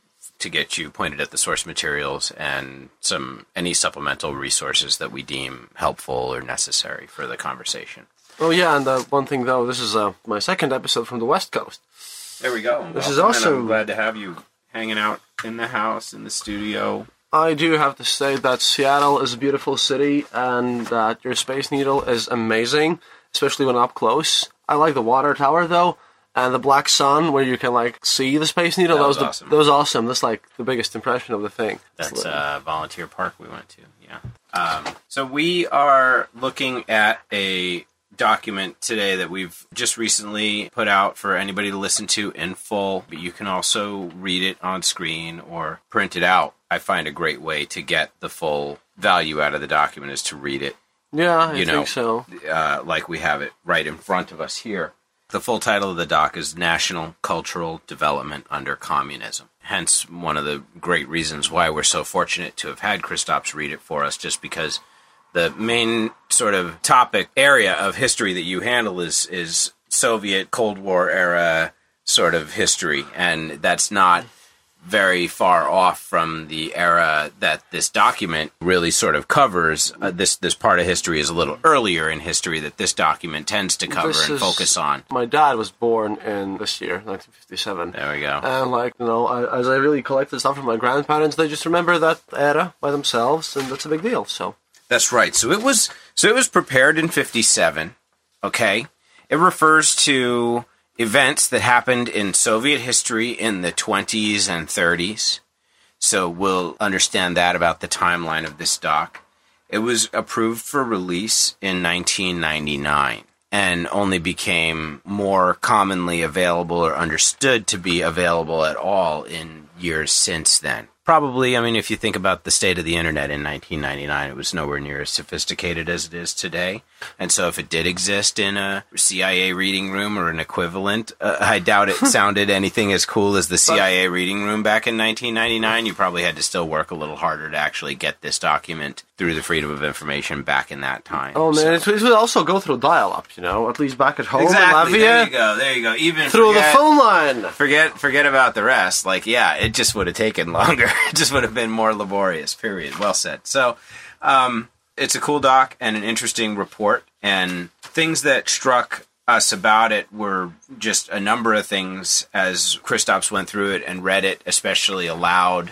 to get you pointed at the source materials and some any supplemental resources that we deem helpful or necessary for the conversation. Oh yeah, and uh, one thing though, this is uh, my second episode from the West Coast. There we go. This well, is also I'm glad to have you hanging out in the house, in the studio. I do have to say that Seattle is a beautiful city and that your Space Needle is amazing, especially when up close. I like the water tower though, and the black sun where you can like see the Space Needle. That That, was the, awesome. That was awesome. That's like the biggest impression of the thing. That's uh, Volunteer Park we went to, yeah. Um, so we are looking at a document today that we've just recently put out for anybody to listen to in full, but you can also read it on screen or print it out. I find a great way to get the full value out of the document is to read it. Yeah, I you think know, so. Uh, like we have it right in front of us here. The full title of the doc is National Cultural Development Under Communism. Hence, one of the great reasons why we're so fortunate to have had Kristaps read it for us, just because the main sort of topic area of history that you handle is is Soviet Cold War era sort of history, and that's not very far off from the era that this document really sort of covers. Uh, this this part of history is a little earlier in history that this document tends to cover This and is- focus on. My dad was born in this year, nineteen fifty-seven. There we go. And, like, you know, I, as I really collected stuff from my grandparents, they just remember that era by themselves, and that's a big deal, so. That's right. So it was so it was prepared in fifty-seven, okay? It refers to events that happened in Soviet history in the twenties and thirties. So we'll understand that about the timeline of this doc. It was approved for release in nineteen ninety-nine and only became more commonly available or understood to be available at all in years since then. Probably, I mean, if you think about the state of the internet in nineteen ninety-nine, it was nowhere near as sophisticated as it is today. And so if it did exist in a C I A reading room or an equivalent, uh, I doubt it sounded anything as cool as the C I A reading room back in nineteen ninety-nine. You probably had to still work a little harder to actually get this document through the Freedom of Information back in that time. Oh, man, So- it, it would also go through dial-up, you know, at least back at home Exactly, in there Latvia. you go, there you go. Even Through forget- the phone line. Forget forget about the rest. Like, yeah, it just would have taken longer. It just would have been more laborious, period. Well said. So, um, it's a cool doc and an interesting report. And things that struck us about it were just a number of things as Kristaps went through it and read it, especially aloud.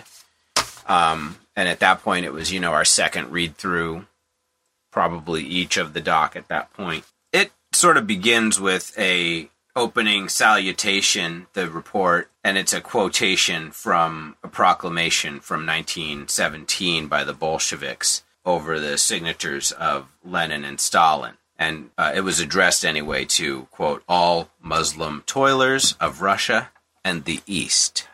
Um, and at that point, it was, you know, our second read-through, probably each of the doc at that point. It sort of begins with a opening salutation, the report, and it's a quotation from a proclamation from nineteen seventeen by the Bolsheviks over the signatures of Lenin and Stalin. And uh, it was addressed anyway to, quote, all Muslim toilers of Russia and the East.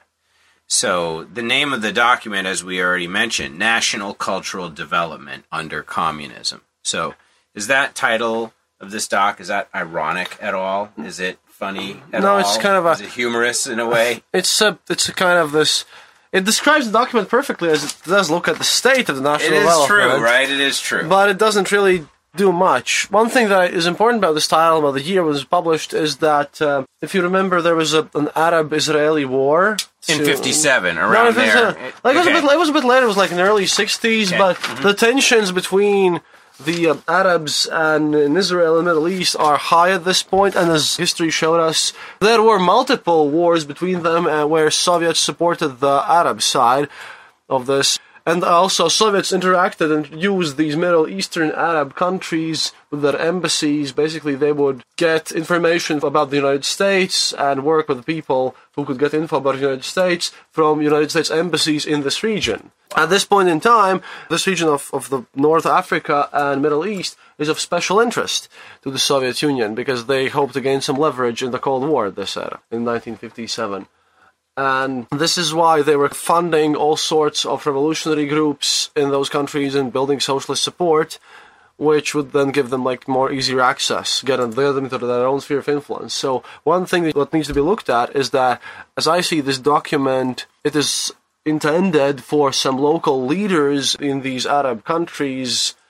So the name of the document, as we already mentioned, National Cultural Development Under Communism. So is that title of this doc, is that ironic at all? Is it funny at No, all? it's kind of a- Is it humorous in a way? It's a, it's a kind of this... It describes the document perfectly as it does look at the state of the It national is development. true, right? It is true. But it doesn't really do much. One thing that is important about this title, about the year it was published, is that, uh, if you remember, there was a, an Arab-Israeli war. In to- fifty-seven, No, around it was, there. uh, like, it, was a Okay. bit, it was a bit later, it was like in the early sixties, Okay. but Mhm. the tensions between the uh, Arabs and in Israel and the Middle East are high at this point, and as history showed us, there were multiple wars between them uh, where Soviets supported the Arab side of this. And also, Soviets interacted and used these Middle Eastern Arab countries with their embassies. Basically, they would get information about the United States and work with people who could get info about the United States from United States embassies in this region. At this point in time, this region of, of the North Africa and Middle East is of special interest to the Soviet Union because they hope to gain some leverage in the Cold War at this era, in nineteen fifty-seven. And this is why they were funding all sorts of revolutionary groups in those countries and building socialist support, which would then give them like more easier access, get them into their own sphere of influence. So one thing that needs to be looked at is that, as I see this document, it is intended for some local leaders in these Arab countries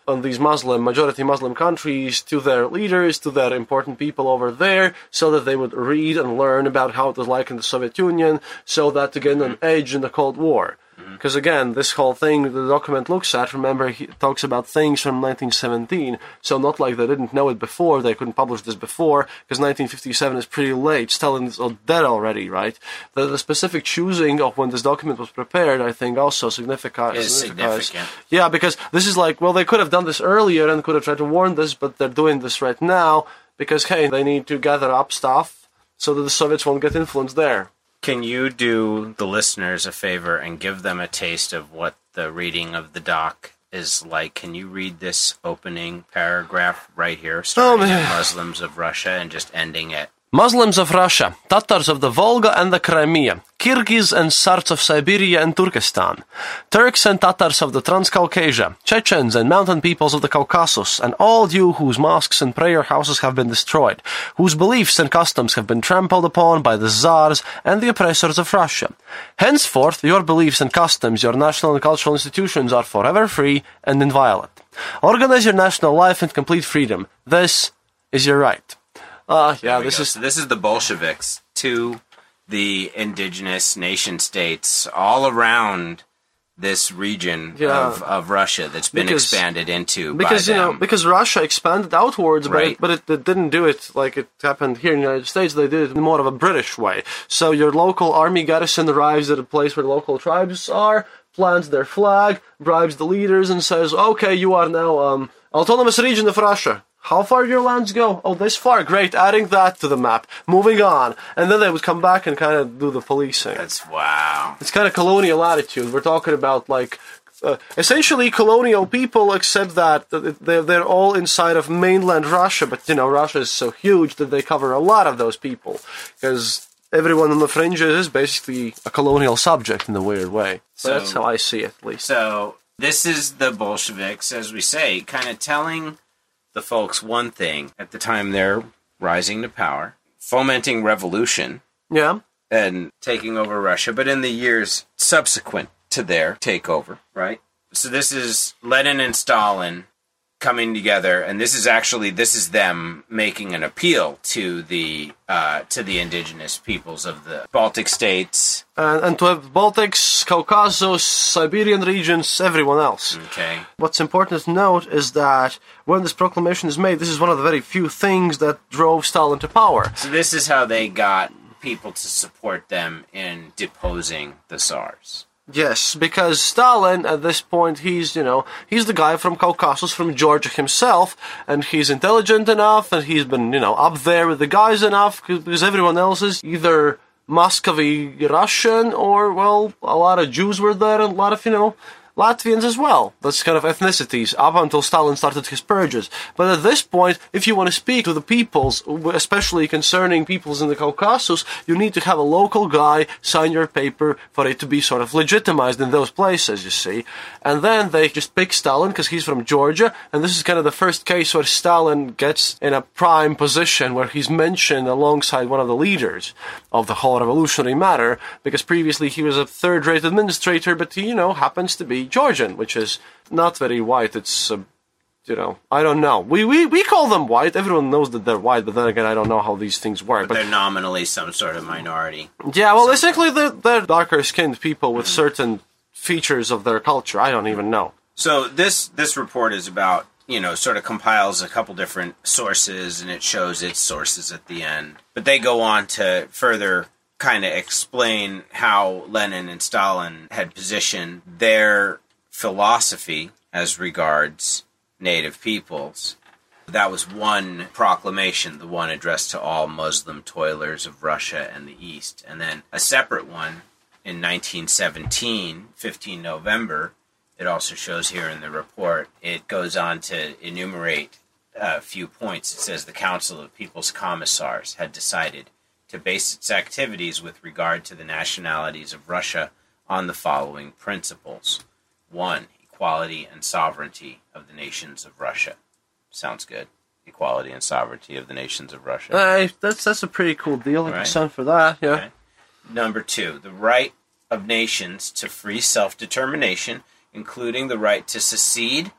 on these Muslim, majority Muslim countries to their leaders, to their important people over there, so that they would read and learn about how it was like in the Soviet Union, so that to gain an edge in the Cold War. Because again, this whole thing the document looks at, remember, he talks about things from nineteen seventeen, so not like they didn't know it before, they couldn't publish this before, because nineteen fifty-seven is pretty late, Stalin is dead already, right? The, the specific choosing of when this document was prepared, I think, also significa- is significant. Yeah, because this is like, well, they could have done this earlier and could have tried to warn this, but they're doing this right now, because, hey, they need to gather up stuff so that the Soviets won't get influence there. Can you do the listeners a favor and give them a taste of what the reading of the doc is like? Can you read this opening paragraph right here, starting oh, at Muslims of Russia and just ending at Muslims of Russia, Tatars of the Volga and the Crimea, Kyrgyz and Sarts of Siberia and Turkestan, Turks and Tatars of the Transcaucasia, Chechens and mountain peoples of the Caucasus, and all you whose mosques and prayer houses have been destroyed, whose beliefs and customs have been trampled upon by the Tsars and the oppressors of Russia. Henceforth, your beliefs and customs, your national and cultural institutions are forever free and inviolate. Organize your national life in complete freedom. This is your right. Uh, yeah, this go. is... So this is the Bolsheviks to the indigenous nation-states all around this region yeah. of, of Russia that's been because, expanded into because, by you them. know, because Russia expanded outwards, right. but, it, but it, it didn't do it like it happened here in the United States. They did it in more of a British way. So your local army garrison arrives at a place where local tribes are, plants their flag, bribes the leaders, and says, okay, you are now um, autonomous region of Russia. How far your lands go? Oh, this far. Great. Adding that to the map. Moving on. And then they would come back and kind of do the policing. That's wow. It's kind of colonial attitude. We're talking about, like, uh, essentially colonial people, except that they're, they're all inside of mainland Russia. But, you know, Russia is so huge that they cover a lot of those people. Because everyone on the fringes is basically a colonial subject in a weird way. So, that's how I see it, at least. So this is the Bolsheviks, as we say, kind of telling the folks one thing at the time they're rising to power, fomenting revolution, yeah, and taking over Russia, but in the years subsequent to their takeover, right? So this is Lenin and Stalin coming together, and this is actually this is them making an appeal to the uh, to the indigenous peoples of the Baltic states, and, and to have Baltics, Caucasus, Siberian regions, everyone else. Okay. What's important to note is that when this proclamation is made, this is one of the very few things that drove Stalin to power. So this is how they got people to support them in deposing the Tsars. Yes, because Stalin, at this point, he's, you know, he's the guy from Caucasus, from Georgia himself, and he's intelligent enough, and he's been, you know, up there with the guys enough, because everyone else is either Muscovy Russian, or, well, a lot of Jews were there, and a lot of, you know, Latvians as well. That's kind of ethnicities, up until Stalin started his purges. But at this point, if you want to speak to the peoples, especially concerning peoples in the Caucasus, you need to have a local guy sign your paper for it to be sort of legitimized in those places, you see. And then they just pick Stalin, because he's from Georgia, and this is kind of the first case where Stalin gets in a prime position, where he's mentioned alongside one of the leaders of the whole revolutionary matter, because previously he was a third-rate administrator, but he, you know, happens to be Georgian, which is not very white. It's, uh, you know, I don't know. We, we we call them white. Everyone knows that they're white, but then again, I don't know how these things work. But, but they're nominally some sort of minority. Yeah, well, basically, they're, they're darker-skinned people with certain features of their culture. I don't even know. So this this report is about, you know, sort of compiles a couple different sources, and it shows its sources at the end. But they go on to further kind of explain how Lenin and Stalin had positioned their philosophy as regards native peoples. That was one proclamation, the one addressed to all Muslim toilers of Russia and the East. And then a separate one in nineteen seventeen, fifteenth of November, it also shows here in the report, it goes on to enumerate a few points. It says the Council of People's Commissars had decided to base its activities with regard to the nationalities of Russia on the following principles. One, equality and sovereignty of the nations of Russia. Sounds good. Equality and sovereignty of the nations of Russia. Uh, that's that's a pretty cool deal. I can stand for that, yeah. Okay. Number two, the right of nations to free self-determination, including the right to secede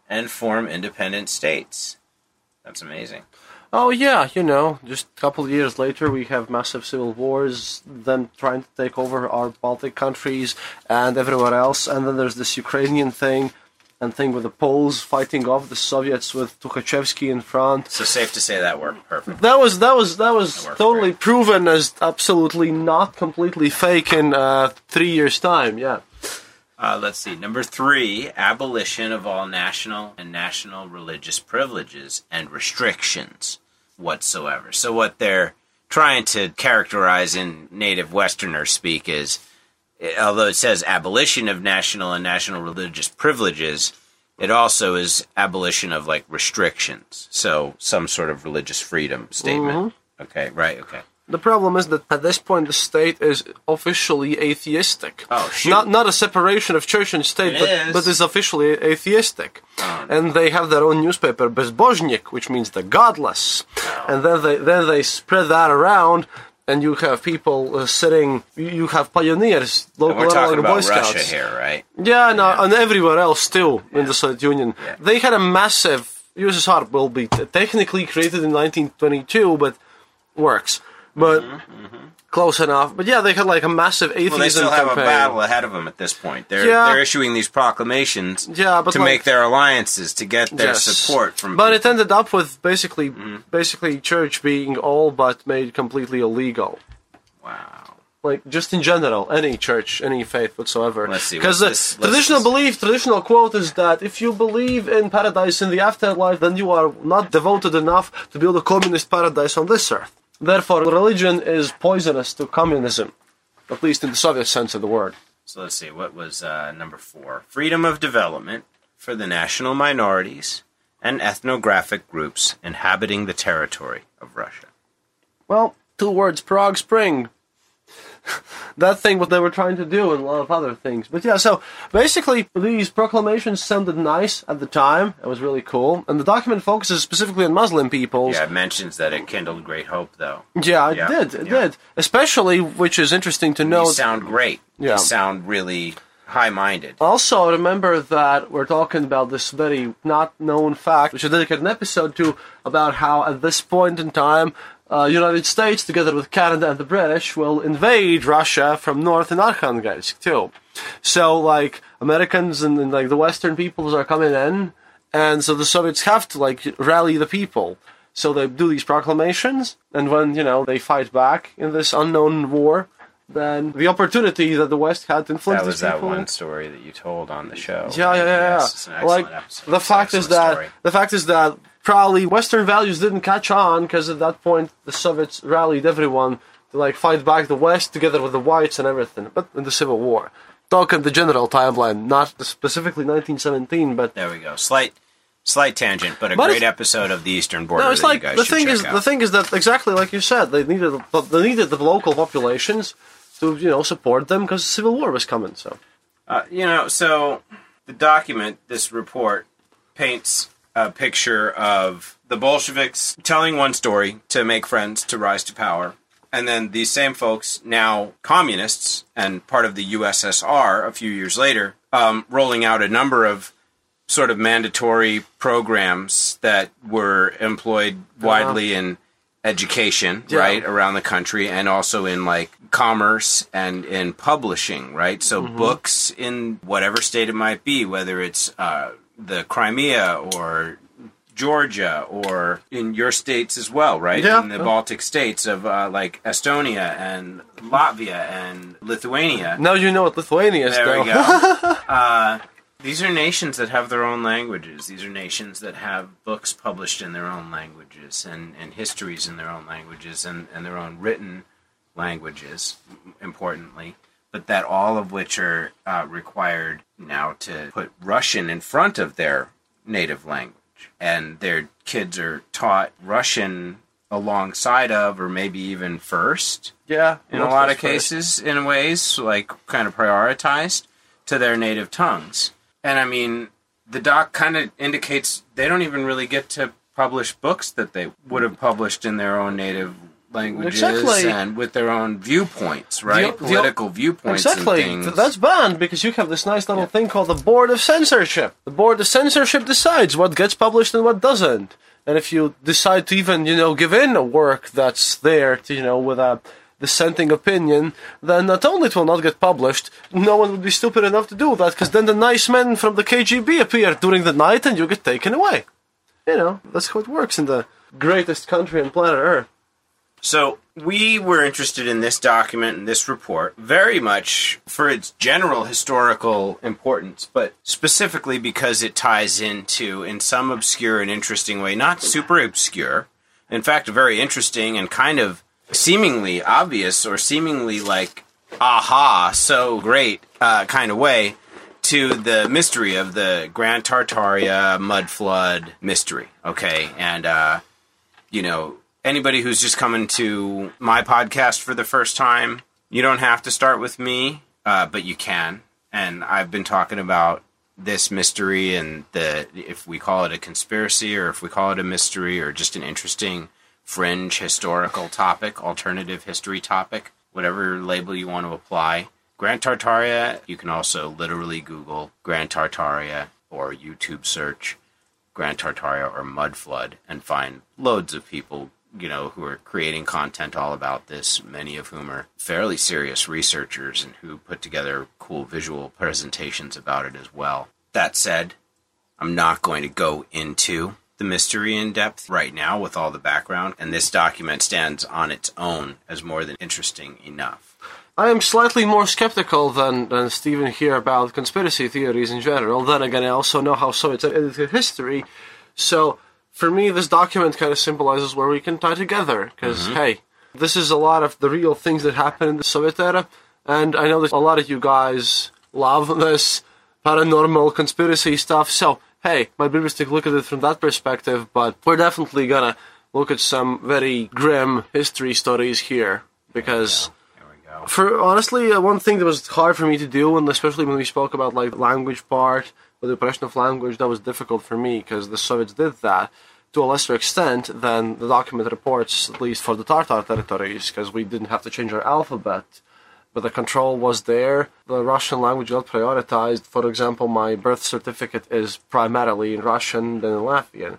and form independent states. That's amazing. Oh yeah, you know, just a couple of years later we have massive civil wars, them trying to take over our Baltic countries and everywhere else, and then there's this Ukrainian thing, and thing with the Poles fighting off the Soviets with Tukhachevsky in front. So safe to say that worked perfect. That was that was that was That totally great. proven as absolutely not completely fake in uh, three years' time. Yeah. Uh, let's see. Number three, abolition of all national and national religious privileges and restrictions whatsoever. So what they're trying to characterize in native Westerner speak is, although it says abolition of national and national religious privileges, it also is abolition of, like, restrictions. So some sort of religious freedom statement. Mm-hmm. Okay, right, okay. The problem is that at this point the state is officially atheistic. Oh, shoot. Not not a separation of church and state, It but, is. but is officially atheistic. Oh. And they have their own newspaper, Bezbožnik, which means the godless. Oh. And then they then they spread that around, and you have people uh, sitting, you you have pioneers, local And we're talking Boy about Scouts. Russia here, right? Yeah, no, and everywhere else too in the Soviet Union. Yeah. They had a massive, U S S R will be t- technically created in nineteen twenty-two, but works. But Mm-hmm, mm-hmm. close enough. But yeah, they had like a massive atheism Well, they still have campaign. a battle ahead of them at this point. They're Yeah. they're issuing these proclamations Yeah, but to like- make their alliances, to get their Yes. support from But it people. ended up with basically, Mm-hmm. basically church being all but made completely illegal. Wow. Like, just in general, any church, any faith whatsoever. Let's see, Because what's the this- let's traditional just- belief, traditional quote is that if you believe in paradise in the afterlife, then you are not devoted enough to build a communist paradise on this earth. Therefore, religion is poisonous to communism, at least in the Soviet sense of the word. So let's see, what was uh, number four? Freedom of development for the national minorities and ethnographic groups inhabiting the territory of Russia. Well, two words, Prague Spring. That thing what they were trying to do and a lot of other things. But yeah, so basically these proclamations sounded nice at the time. It was really cool. And the document focuses specifically on Muslim peoples. Yeah, it mentions that it kindled great hope, though. Yeah, it Yeah, did. It yeah. did. Especially, which is interesting to They note. sound great. Yeah. They sound really high-minded. Also, remember that we're talking about this very not known fact, which I dedicated an episode to, about how at this point in time, uh, United States, together with Canada and the British, will invade Russia from north in Arkhangelsk too. So, like, Americans and, and like the Western peoples are coming in, and so the Soviets have to like rally the people. So they do these proclamations, and when you know they fight back in this unknown war, then the opportunity that the West had to influence That was these that people. one story that you told on the show. Yeah, yeah, yeah. Yes, it's an yeah. excellent Like episode. the It's an fact is excellent that story. the fact is that probably Western values didn't catch on because at that point the Soviets rallied everyone to like fight back the West together with the whites and everything. But in the Civil War, talking the general timeline, not specifically nineteen seventeen, but There we go. Slight, slight tangent, but a But great it's- episode of the Eastern Border. no, it's that like you guys the should thing check is out. the thing is that exactly like you said, they needed they needed the local populations to you know support them because the Civil War was coming. So. Uh, you know, so the document, this report, paints a picture of the Bolsheviks telling one story to make friends, to rise to power, and then these same folks, now communists and part of the U S S R a few years later, um, rolling out a number of sort of mandatory programs that were employed widely in education, Yeah. right, around the country, and also in like commerce and in publishing, right? So Mm-hmm. books in whatever state it might be, whether it's uh, the Crimea or Georgia or in your states as well, right? Yeah. In the Baltic states of uh, like Estonia and Latvia and Lithuania. Now you know what Lithuania is, There though. we go. uh, these are nations that have their own languages. These are nations that have books published in their own languages and, and histories in their own languages and, and their own written languages, m- importantly, but that all of which are uh, required now to put Russian in front of their native language. And their kids are taught Russian alongside of, or maybe even first, Yeah, in a not lot of first first. cases, in ways, like kind of prioritized to their native tongues. And I mean, the doc kind of indicates they don't even really get to publish books that they would have published in their own native languages Exactly. and with their own viewpoints, right? The- the- Political viewpoints Exactly. and things. Th- That's banned because you have this nice little thing called the Board of Censorship. The Board of Censorship decides what gets published and what doesn't. And if you decide to even, you know, give in a work that's there, to, you know, with a dissenting opinion, then not only it will not get published, no one would be stupid enough to do that, because then the nice men from the K G B appear during the night and you get taken away. You know, that's how it works in the greatest country on planet Earth. So we were interested in this document and this report very much for its general historical importance, but specifically because it ties into, in some obscure and interesting way, not super obscure, in fact, a very interesting and kind of seemingly obvious or seemingly like, aha, so great uh, kind of way, to the mystery of the Grand Tartaria mud flood mystery, okay? And, uh, you know, anybody who's just coming to my podcast for the first time, you don't have to start with me, uh, but you can. And I've been talking about this mystery and the, if we call it a conspiracy or if we call it a mystery or just an interesting fringe historical topic, alternative history topic, whatever label you want to apply. Grand Tartaria, you can also literally Google Grand Tartaria or YouTube search Grand Tartaria or mud flood and find loads of people, you know, who are creating content all about this, many of whom are fairly serious researchers and who put together cool visual presentations about it as well. That said, I'm not going to go into the mystery in depth right now with all the background, and this document stands on its own as more than interesting enough. I am slightly more skeptical than, than Stephen here about conspiracy theories in general. Then again, I also know how Soviets edited history. So, for me, this document kind of symbolizes where we can tie together. Because, mm-hmm. hey, this is a lot of the real things that happened in the Soviet era. And I know that a lot of you guys love this paranormal conspiracy stuff. So, hey, might be interesting to look at it from that perspective. But we're definitely going to look at some very grim history stories here. Because... For honestly, uh, one thing that was hard for me to do, and especially when we spoke about like the language part, or the oppression of language, that was difficult for me because the Soviets did that to a lesser extent than the document reports, at least for the Tartar territories, because we didn't have to change our alphabet, but the control was there. The Russian language got prioritized. For example, my birth certificate is primarily in Russian than in Latvian.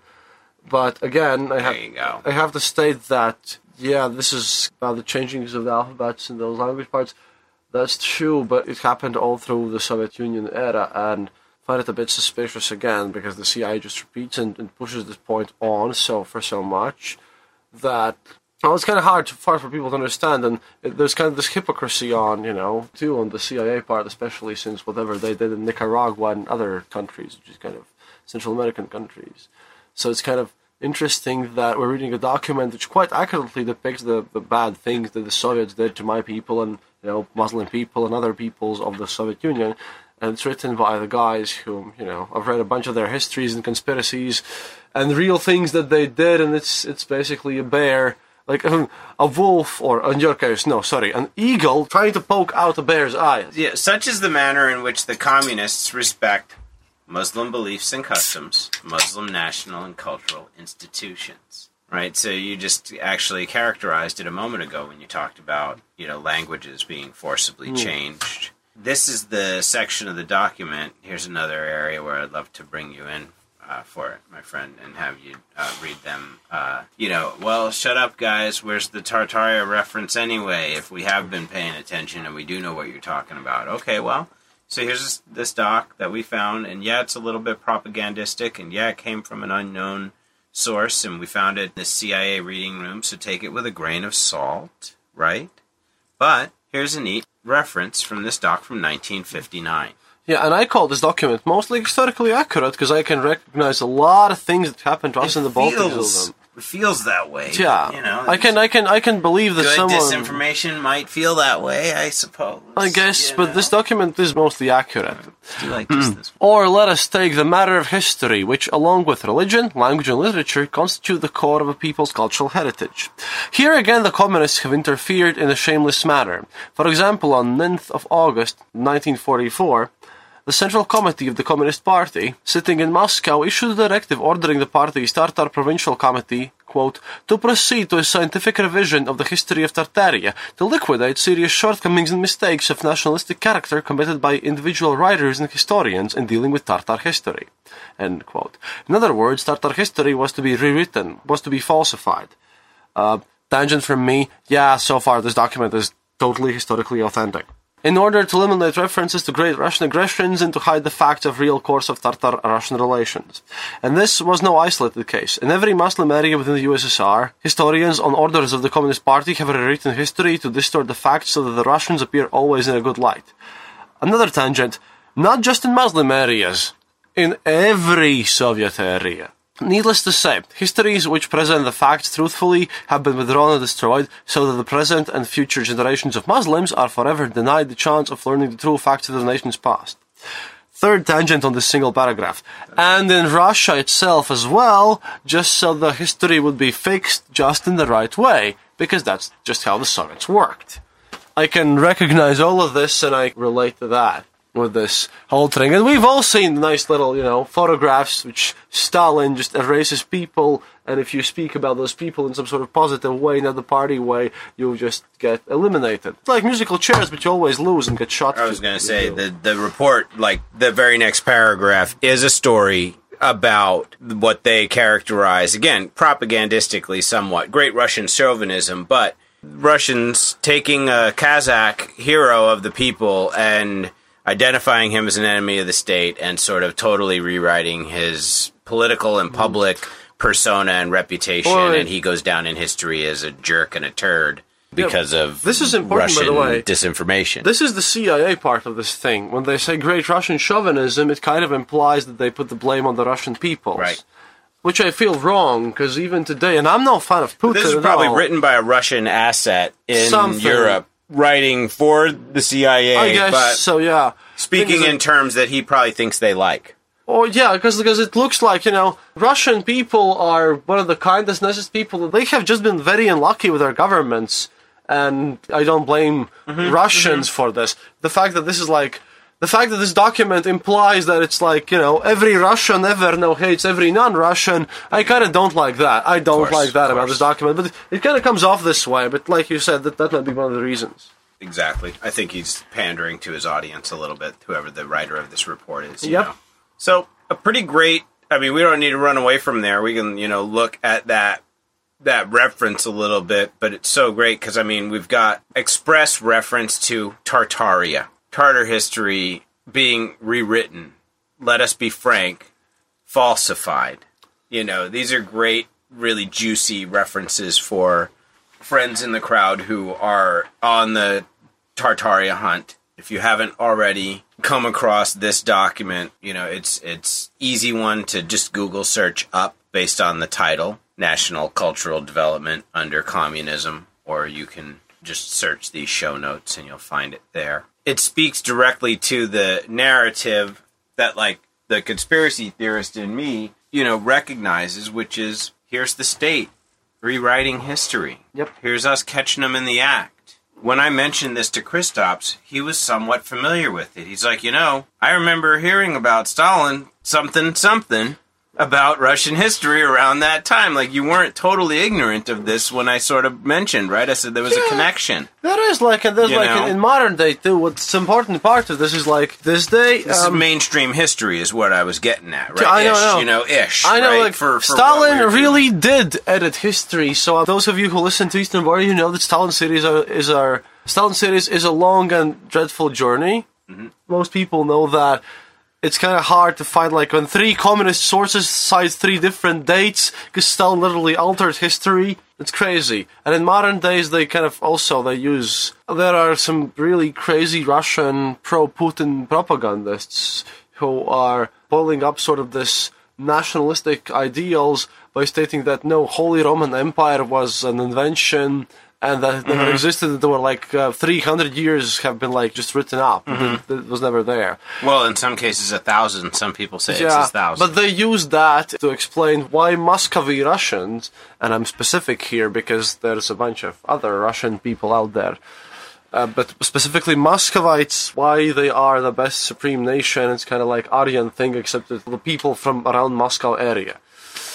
But again, I have there you go. I have to state that. Yeah, this is about the changings of the alphabets in those language parts. That's true, but it happened all through the Soviet Union era, and I find it a bit suspicious again, because the C I A just repeats and, and pushes this point on so for so much that well, it's kind of hard, hard for people to understand, and it, there's kind of this hypocrisy on, you know, too, on the C I A part, especially since whatever they did in Nicaragua and other countries, which is kind of Central American countries. So it's kind of interesting that we're reading a document which quite accurately depicts the, the bad things that the Soviets did to my people and, you know, Muslim people and other peoples of the Soviet Union. And it's written by the guys who, you know, I've read a bunch of their histories and conspiracies and real things that they did, and it's it's basically a bear, like um, a wolf, or in your case, no, sorry, an eagle trying to poke out a bear's eyes. Yeah, such is the manner in which the communists respect Muslim beliefs and customs, Muslim national and cultural institutions, right? So you just actually characterized it a moment ago when you talked about, you know, languages being forcibly mm. changed. This is the section of the document. Here's another area where I'd love to bring you in uh, for it, my friend, and have you uh, read them. Uh, you know, well, shut up, guys. Where's the Tartaria reference anyway? If we have been paying attention and we do know what you're talking about. Okay, well... So here's this doc that we found, and yeah, it's a little bit propagandistic, and yeah, it came from an unknown source, and we found it in the C I A reading room, so take it with a grain of salt, right? But here's a neat reference from this doc from nineteen fifty-nine. Yeah, and I call this document mostly historically accurate, because I can recognize a lot of things that happened to us it in the Baltic Zone. It feels that way. Yeah, you know, I can, I can, I can believe that good someone. Disinformation might feel that way, I suppose. I guess, you but know? this document is mostly accurate. Do you like this, this Or let us take the matter of history, which, along with religion, language, and literature, constitute the core of a people's cultural heritage. Here again, the communists have interfered in a shameless manner. For example, on ninth of August, nineteen forty-four. The Central Committee of the Communist Party, sitting in Moscow, issued a directive ordering the party's Tartar Provincial Committee, quote, to proceed to a scientific revision of the history of Tartaria, to liquidate serious shortcomings and mistakes of nationalistic character committed by individual writers and historians in dealing with Tartar history, end quote. In other words, Tartar history was to be rewritten, was to be falsified. Uh, tangent from me, yeah, so far this document is totally historically authentic. In order to eliminate references to Great Russian aggressions and to hide the facts of real course of Tartar-Russian relations. And this was no isolated case. In every Muslim area within the U S S R, historians on orders of the Communist Party have rewritten history to distort the facts so that the Russians appear always in a good light. Another tangent, not just in Muslim areas, in every Soviet area. Needless to say, histories which present the facts truthfully have been withdrawn and destroyed so that the present and future generations of Muslims are forever denied the chance of learning the true facts of the nation's past. Third tangent on this single paragraph. And in Russia itself as well, just so the history would be fixed just in the right way, because that's just how the Soviets worked. I can recognize all of this and I relate to that with this whole thing. And we've all seen the nice little, you know, photographs which Stalin just erases people, and if you speak about those people in some sort of positive way, not the party way, you just get eliminated. It's like musical chairs, but you always lose and get shot. I was going to say, the, the report, like, the very next paragraph is a story about what they characterize, again, propagandistically somewhat, Great Russian chauvinism, but Russians taking a Kazakh hero of the people and identifying him as an enemy of the state and sort of totally rewriting his political and public persona and reputation, Boy. and he goes down in history as a jerk and a turd because yeah, of this is important, Russian by the way. disinformation. This is the C I A part of this thing. When they say Great Russian chauvinism, it kind of implies that they put the blame on the Russian peoples. Right. Which I feel wrong, because even today, and I'm no fan of Putin. This is at probably all. written by a Russian asset in Something. Europe, writing for the C I A, I guess but so, yeah. speaking in terms that he probably thinks they like. Oh, yeah, because because it looks like, you know, Russian people are one of the kindest, nicest people. They have just been very unlucky with their governments, and I don't blame mm-hmm, Russians mm-hmm. for this. The fact that this is like, the fact that this document implies that it's like, you know, every Russian ever no hates every non-Russian, I kind of don't like that. I don't course, like that about this document, but it, it kind of comes off this way, but like you said, that, that might be one of the reasons. Exactly. I think he's pandering to his audience a little bit, whoever the writer of this report is. You yep. know? So, a pretty great, I mean, we don't need to run away from there. We can, you know, look at that that reference a little bit, but it's so great because, I mean, we've got express reference to Tartaria. Tartar history being rewritten, let us be frank, falsified. You know, these are great, really juicy references for friends in the crowd who are on the Tartaria hunt. If you haven't already come across this document, you know, it's it's easy one to just Google search up based on the title, National Cultural Development Under Communism, or you can just search these show notes and you'll find it there. It speaks directly to the narrative that, like, the conspiracy theorist in me, you know, recognizes, which is, here's the state rewriting history. Yep. Here's us catching them in the act. When I mentioned this to Kristaps, he was somewhat familiar with it. He's like, you know, I remember hearing about Stalin something something about Russian history around that time. Like, you weren't totally ignorant of this when I sort of mentioned, right? I said there was yeah, a connection. There is, like, and there's you like in, in modern day too. What's important part of this is like this day. This um, is mainstream history, is what I was getting at, right? I know, ish, I know. you know, ish. I know, right? like for, for Stalin really doing. did edit history. So those of you who listen to Eastern Border, you know that Stalin series are, is our Stalin series is a long and dreadful journey. Mm-hmm. Most people know that. It's kind of hard to find, like, when three communist sources cite three different dates, because Stalin literally altered history. It's crazy. And in modern days, they kind of also, they use, there are some really crazy Russian pro-Putin propagandists who are pulling up sort of this nationalistic ideals by stating that, no, Holy Roman Empire was an invention, and that it never mm-hmm. existed. There were like uh, three hundred years have been like just written up. Mm-hmm. It, it was never there. Well, in some cases, a thousand. Some people say yeah, it's a thousand. But they use that to explain why Muscovy Russians, and I'm specific here because there's a bunch of other Russian people out there, uh, but specifically Muscovites, why they are the best supreme nation. It's kind of like Aryan thing, except that the people from around Moscow area.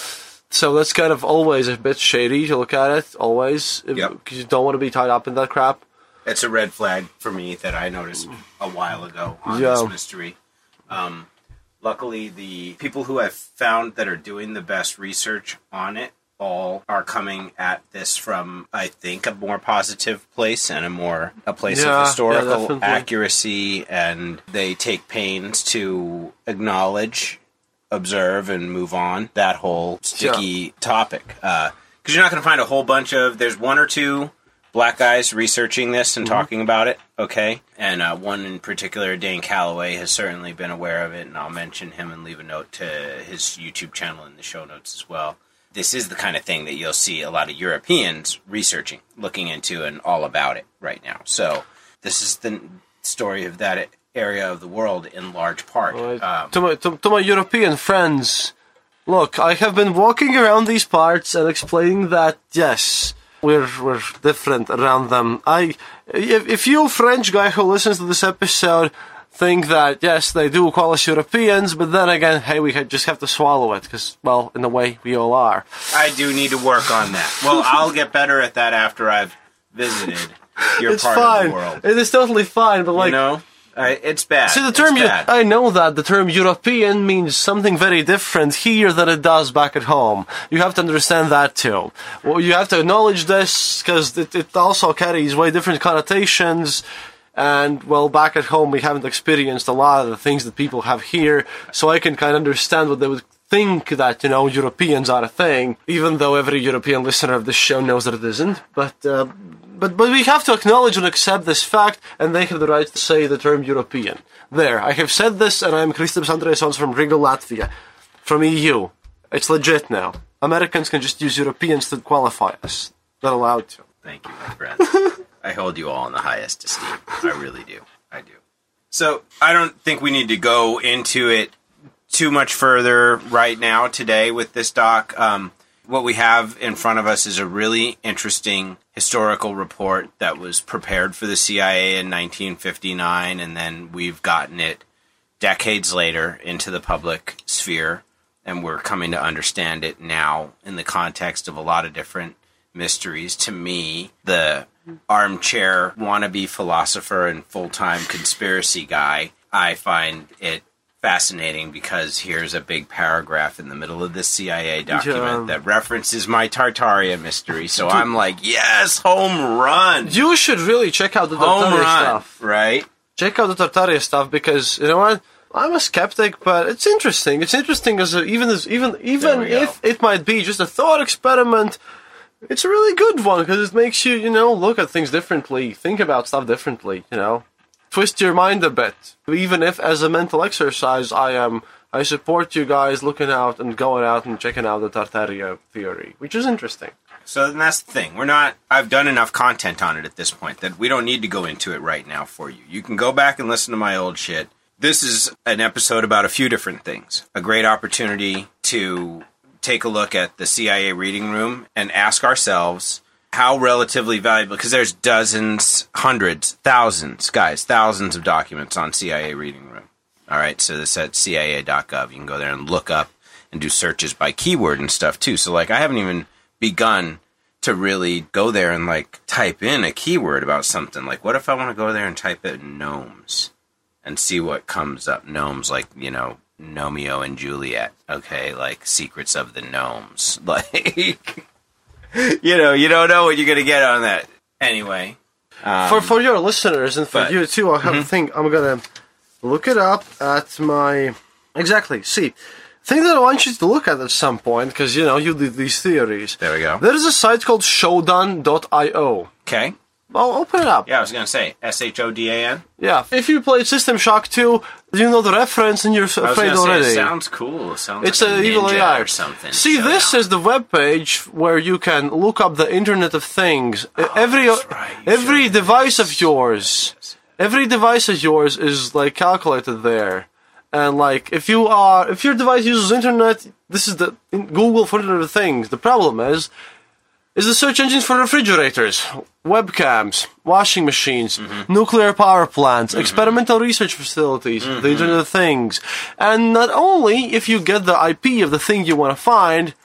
So that's kind of always a bit shady to look at it, always, because Yep. you don't want to be tied up in that crap. It's a red flag for me that I noticed a while ago on Yeah. this mystery. Um, luckily, the people who I've found that are doing the best research on it all are coming at this from, I think, a more positive place and a more a place Yeah, yeah, of historical definitely. accuracy, and they take pains to acknowledge, observe, and move on that whole sticky topic. Because you're not going to find a whole bunch of. There's one or two black guys researching this and Mm-hmm. talking about it, okay? And uh, one in particular, Dane Calloway, has certainly been aware of it, and I'll mention him and leave a note to his YouTube channel in the show notes as well. This is the kind of thing that you'll see a lot of Europeans researching, looking into, and all about it right now. So this is the story of that area of the world in large part. Right. Um, to, my, to, to my European friends, look, I have been walking around these parts and explaining that, yes, we're we're different around them. I, if, if you French guy who listens to this episode think that, yes, they do call us Europeans, but then again, hey, we just have to swallow it, because, well, in a way, we all are. I do need to work on that. Well, I'll get better at that after I've visited your It's part fine. of the world. It is totally fine, but like... You know? I, it's bad. See, the term, it's bad. I know that the term European means something very different here than it does back at home. You have to understand that too. Well, you have to acknowledge this, because it, it also carries way different connotations, and, well, back at home we haven't experienced a lot of the things that people have here, so I can kind of understand what they would think that, you know, Europeans are a thing, even though every European listener of this show knows that it isn't, but... Uh, But but we have to acknowledge and accept this fact, and they have the right to say the term European. There, I have said this, and I am Kristaps Andrēsons from Riga, Latvia, from E U. It's legit now. Americans can just use Europeans to qualify us. They're allowed to. Thank you, my friend. I hold you all in the highest esteem. I really do. I do. So, I don't think we need to go into it too much further right now today with this doc. Um, what we have in front of us is a really interesting historical report that was prepared for the C I A in nineteen fifty-nine, and then we've gotten it decades later into the public sphere, and we're coming to understand it now in the context of a lot of different mysteries. To me, the armchair wannabe philosopher and full-time conspiracy guy, I find it fascinating because here's a big paragraph in the middle of this C I A document Yeah. that references my Tartaria mystery. So I'm like, yes, home run. You should really check out the Home Tartaria run, stuff. right? Check out the Tartaria stuff, because, you know what? I'm a skeptic, but it's interesting. It's interesting as a, even as even even we go. if it might be just a thought experiment. It's a really good one, because it makes you, you know, look at things differently, think about stuff differently, you know. Twist your mind a bit. Even if, as a mental exercise, I am, I support you guys looking out and going out and checking out the Tartaria theory, which is interesting. So then that's the thing. We're not, I've done enough content on it at this point that we don't need to go into it right now for you. You can go back and listen to my old shit. This is an episode about a few different things. A great opportunity to take a look at the C I A reading room and ask ourselves how relatively valuable, because there's dozens, hundreds, thousands, guys, thousands of documents on C I A reading room. All right, so this at C I A dot gov. You can go there and look up and do searches by keyword and stuff too. So like I haven't even begun to really go there and like type in a keyword about something. Like what if I want to go there and type in gnomes and see what comes up? Gnomes, like, you know, Romeo and Juliet. Okay, like Secrets of the Gnomes. Like, you know, you don't know what you're going to get on that. Anyway. Um, for for your listeners and for but- you too, I have Mhm. to think I'm gonna look it up at my exactly. See, thing that I want you to look at at some point, because you know you did these theories. There we go. There is a site called shodan dot io. Okay. I'll open it up. Yeah, I was going to say S H O D A N. Yeah. If you played System Shock two, you know the reference and you're I was afraid going to say, already. it sounds cool. It sounds It's like an a evil ninja A I or something. See, Showdown. this is the web page where you can look up the Internet of Things. every Oh, that's right. You every showed me device this. of yours, every device of yours is like calculated there. And like, if you are, if your device uses internet, this is the in Google for Internet of Things. The problem is, is the search engines for refrigerators, webcams, washing machines, Mm-hmm. nuclear power plants, experimental research facilities, Mm-hmm. the Internet of Things. And not only if you get the I P of the thing you want to find,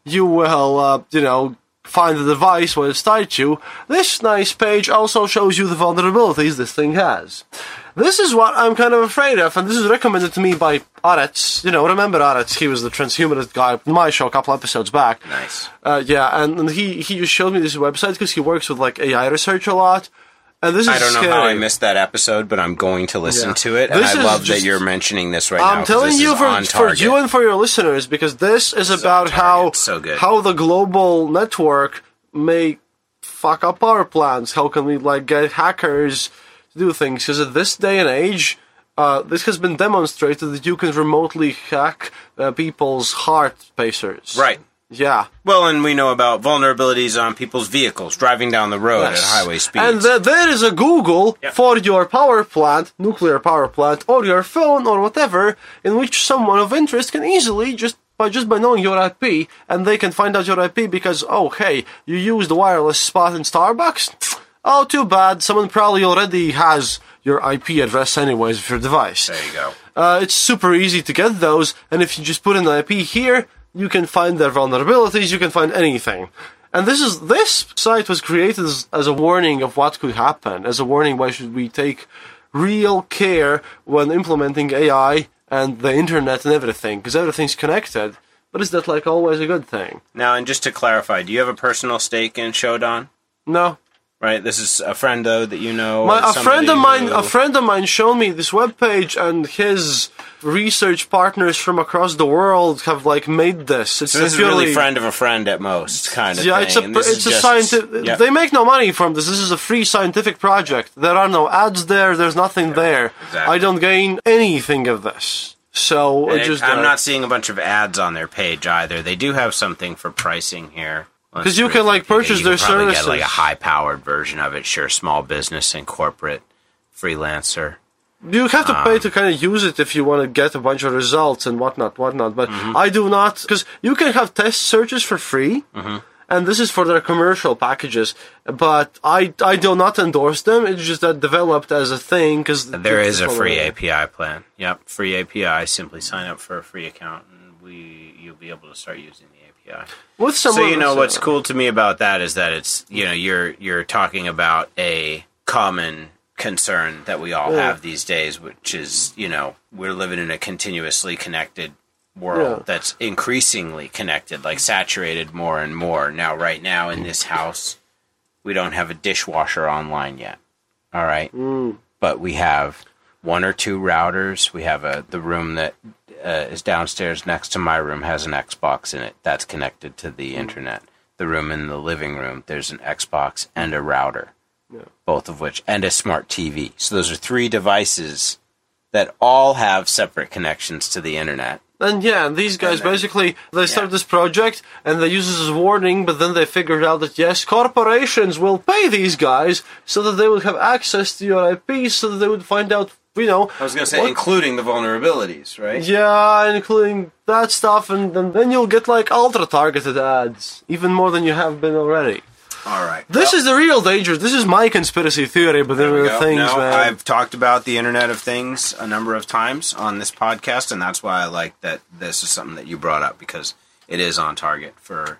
you will, uh, you know, find the device where it's tied to. This nice page also shows you the vulnerabilities this thing has. This is what I'm kind of afraid of, and this is recommended to me by Arets. You know, remember Arets? He was the transhumanist guy on my show a couple episodes back. Nice. Uh, yeah, and, and he, he just showed me this website because he works with, like, A I research a lot. And this is I don't know scary. how I missed that episode, but I'm going to listen Yeah. to it, and This I is love just- that you're mentioning this right I'm now. telling this you is for, on for target. you and for your listeners, because this is This is about on how target. So good. how the global network may fuck up power plants. How can we like get hackers to do things? Because at this day and age, uh, this has been demonstrated that you can remotely hack uh, people's heart pacers. Right. Yeah. Well, and we know about vulnerabilities on people's vehicles driving down the road Yes. at highway speeds. And th- there is a Google Yep. for your power plant, nuclear power plant, or your phone, or whatever, in which someone of interest can easily, just by just by knowing your I P, and they can find out your I P because, oh, hey, you used the wireless spot in Starbucks? Oh, too bad. Someone probably already has your I P address anyways of your device. There you go. Uh, it's super easy to get those, and if you just put an I P here, you can find their vulnerabilities, you can find anything. And this is this site was created as, as a warning of what could happen, as a warning why should we take real care when implementing A I and the internet and everything, because everything's connected. But is that like always a good thing? Now, and just to clarify, do you have a personal stake in Shodan? No. Right, this is a friend though that you know. My, a friend of mine, who... a friend of mine, showed me this webpage, and his research partners from across the world have like made this. It's So this a is purely, really friend of a friend at most, kind of yeah, thing. it's a and this it's is a just- scientific. Yep. They make no money from this. This is a free scientific project. There are no ads there. There's nothing there. exactly. I don't gain anything of this. So And it it- just I'm uh, not seeing a bunch of ads on their page either. They do have something for pricing here. 'Cause you can, like, purchase you their can probably services. Get like a high-powered version of it. Sure, small business and corporate freelancer. You have to Um, pay to kind of use it if you want to get a bunch of results and whatnot, whatnot. But Mm-hmm. I do not, because you can have test searches for free, Mm-hmm. and this is for their commercial packages. But I, I do not endorse them. It's just that developed as a thing because There is a free A P I plan. Yep, free A P I. Simply sign up for a free account, and we you'll be able to start using the A P I. With some So you know so- what's cool to me about that is that it's you know you're you're talking about a common concern that we all Yeah. have these days, which is you know we're living in a continuously connected world Yeah. that's increasingly connected, like saturated more and more. Now, right now in this house, we don't have a dishwasher online yet. All right, Mm. but we have one or two routers. We have a the room that uh, is downstairs next to my room has an Xbox in it that's connected to the internet. The room in the living room, there's an Xbox and a router, both of which, and a smart T V. So those are three devices that all have separate connections to the internet. And yeah, and these guys And then- basically they start yeah. this project and they use this as a warning, but then they figured out that yes, corporations will pay these guys so that they would have access to your I P, so that they would find out, you know. I was going to say, what- including the vulnerabilities, right? Yeah, including that stuff, and then, then you'll get like ultra targeted ads, even more than you have been already. All right. This Well, is the real danger. This is my conspiracy theory, but there There we are go. things, no, man. I've talked about the Internet of Things a number of times on this podcast, and that's why I like that this is something that you brought up, because it is on target for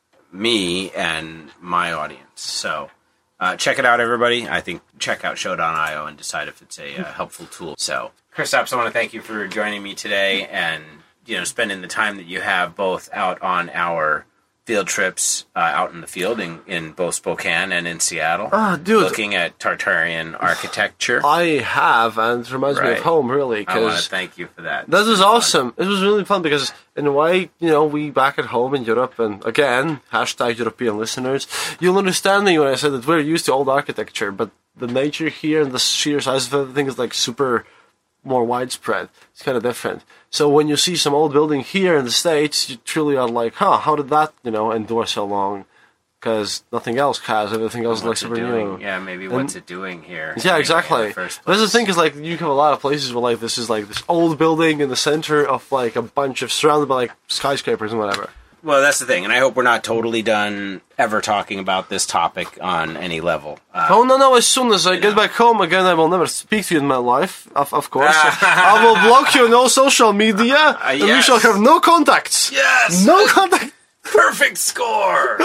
me and my audience. So uh, check it out, everybody. I think check out Shodan dot I O and decide if it's a uh, helpful tool. So, Kristaps, I want to thank you for joining me today and you know spending the time that you have both out on our field trips uh, out in the field in, in both Spokane and in Seattle. Ah, dude. Looking at Tartarian architecture. I have, and it reminds me Right. of home, really, I want to because thank you for that. that was awesome. It was really fun because, in a way, you know, we back at home in Europe, and again, hashtag European listeners, you'll understand me when I said that we're used to old architecture, but the nature here and the sheer size of everything is like super more widespread. It's kind of different. So when you see some old building here in the States, you truly are like, huh, how did that, you know, endure so long? Because nothing else has. Everything else is like What's it super doing? new. Yeah, maybe And- what's it doing here? Yeah, anyway, in exactly. the first That's the place? thing is like you have a lot of places where like this is like this old building in the center of like a bunch of surrounded by like skyscrapers and whatever. Well, that's the thing, and I hope we're not totally done ever talking about this topic on any level. Uh, Oh no no! As soon as I get know. back home again, I will never speak to you in my life. Of of course, I will block you on all social media, and we yes. shall have no contacts. Yes! no contact. Perfect score!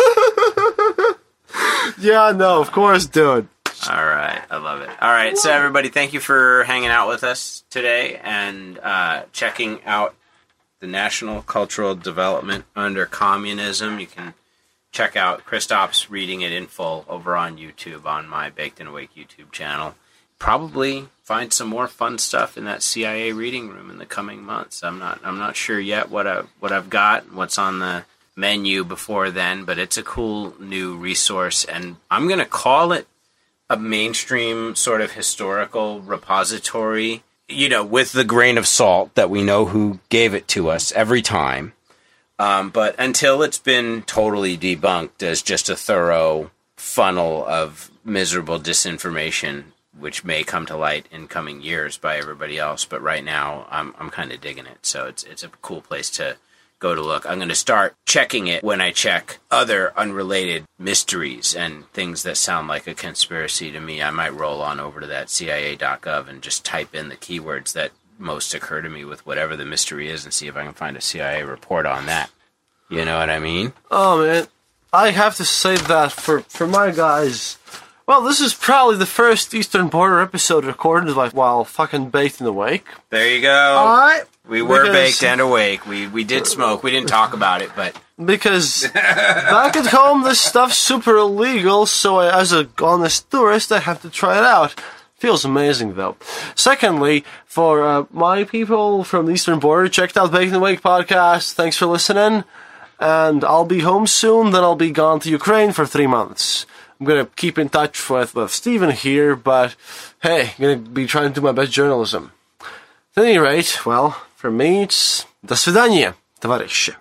Yeah, no, of course, dude. All right, I love it. All right, so everybody, thank you for hanging out with us today and uh, checking out the National Cultural Development Under Communism. You can check out Christoph's reading it in full over on YouTube on my Baked and Awake YouTube channel. Probably find some more fun stuff in that C I A reading room in the coming months. I'm not I'm not sure yet what I what I've got, what's on the menu before then, but it's a cool new resource, and I'm going to call it a mainstream sort of historical repository, you know, with the grain of salt that we know who gave it to us every time. Um, but until it's been totally debunked as just a thorough funnel of miserable disinformation, which may come to light in coming years by everybody else. But right now, I'm I'm kind of digging it. So it's it's a cool place to go to look. I'm going to start checking it when I check other unrelated mysteries and things that sound like a conspiracy to me. I might roll on over to that C I A dot gov and just type in the keywords that most occur to me with whatever the mystery is and see if I can find a C I A report on that. You know what I mean? Oh, man. I have to say that for, for my guys... Well, this is probably the first Eastern Border episode recorded like while fucking baked and awake. There you go. All right. We were because, baked and awake. We we did smoke. We didn't talk about it, but because back at home this stuff's super illegal. So I, as a honest tourist, I have to try it out. Feels amazing though. Secondly, for uh, my people from the Eastern Border, checked out Baked and Awake podcast. Thanks for listening. And I'll be home soon. Then I'll be gone to Ukraine for three months. I'm going to keep in touch with, with Steven here, but hey, I'm going to be trying to do my best journalism. At any rate, well, for me, it's до свидания, товарищи.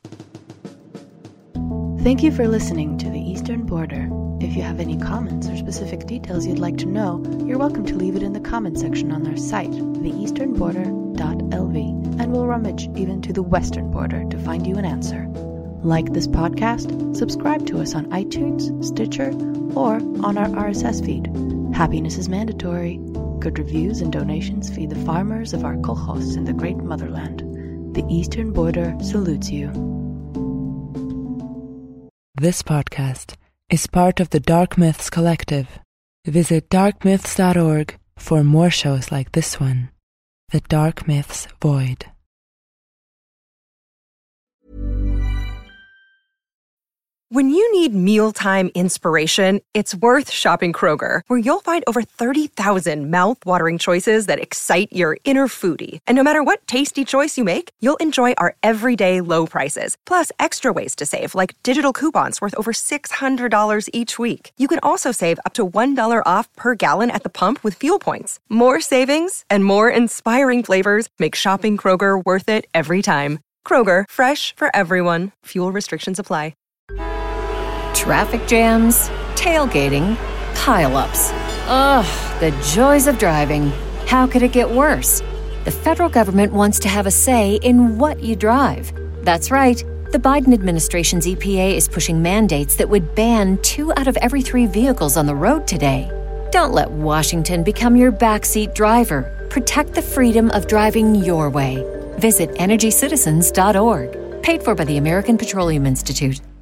Thank you for listening to The Eastern Border. If you have any comments or specific details you'd like to know, you're welcome to leave it in the comment section on our site, the eastern border dot l v, and we'll rummage even to the western border to find you an answer. Like this podcast, subscribe to us on iTunes, Stitcher, or on our R S S feed. Happiness is mandatory. Good reviews and donations feed the farmers of our kolkhoz in the great motherland. The Eastern Border salutes you. This podcast is part of the Dark Myths Collective. Visit dark myths dot org for more shows like this one. The Dark Myths Void. When you need mealtime inspiration, it's worth shopping Kroger, where you'll find over thirty thousand mouth-watering choices that excite your inner foodie. And no matter what tasty choice you make, you'll enjoy our everyday low prices, plus extra ways to save, like digital coupons worth over six hundred dollars each week. You can also save up to one dollar off per gallon at the pump with fuel points. More savings and more inspiring flavors make shopping Kroger worth it every time. Kroger, fresh for everyone. Fuel restrictions apply. Traffic jams, tailgating, pile-ups. Ugh, the joys of driving. How could it get worse? The federal government wants to have a say in what you drive. That's right. The Biden administration's E P A is pushing mandates that would ban two out of every three vehicles on the road today. Don't let Washington become your backseat driver. Protect the freedom of driving your way. Visit energy citizens dot org. Paid for by the American Petroleum Institute.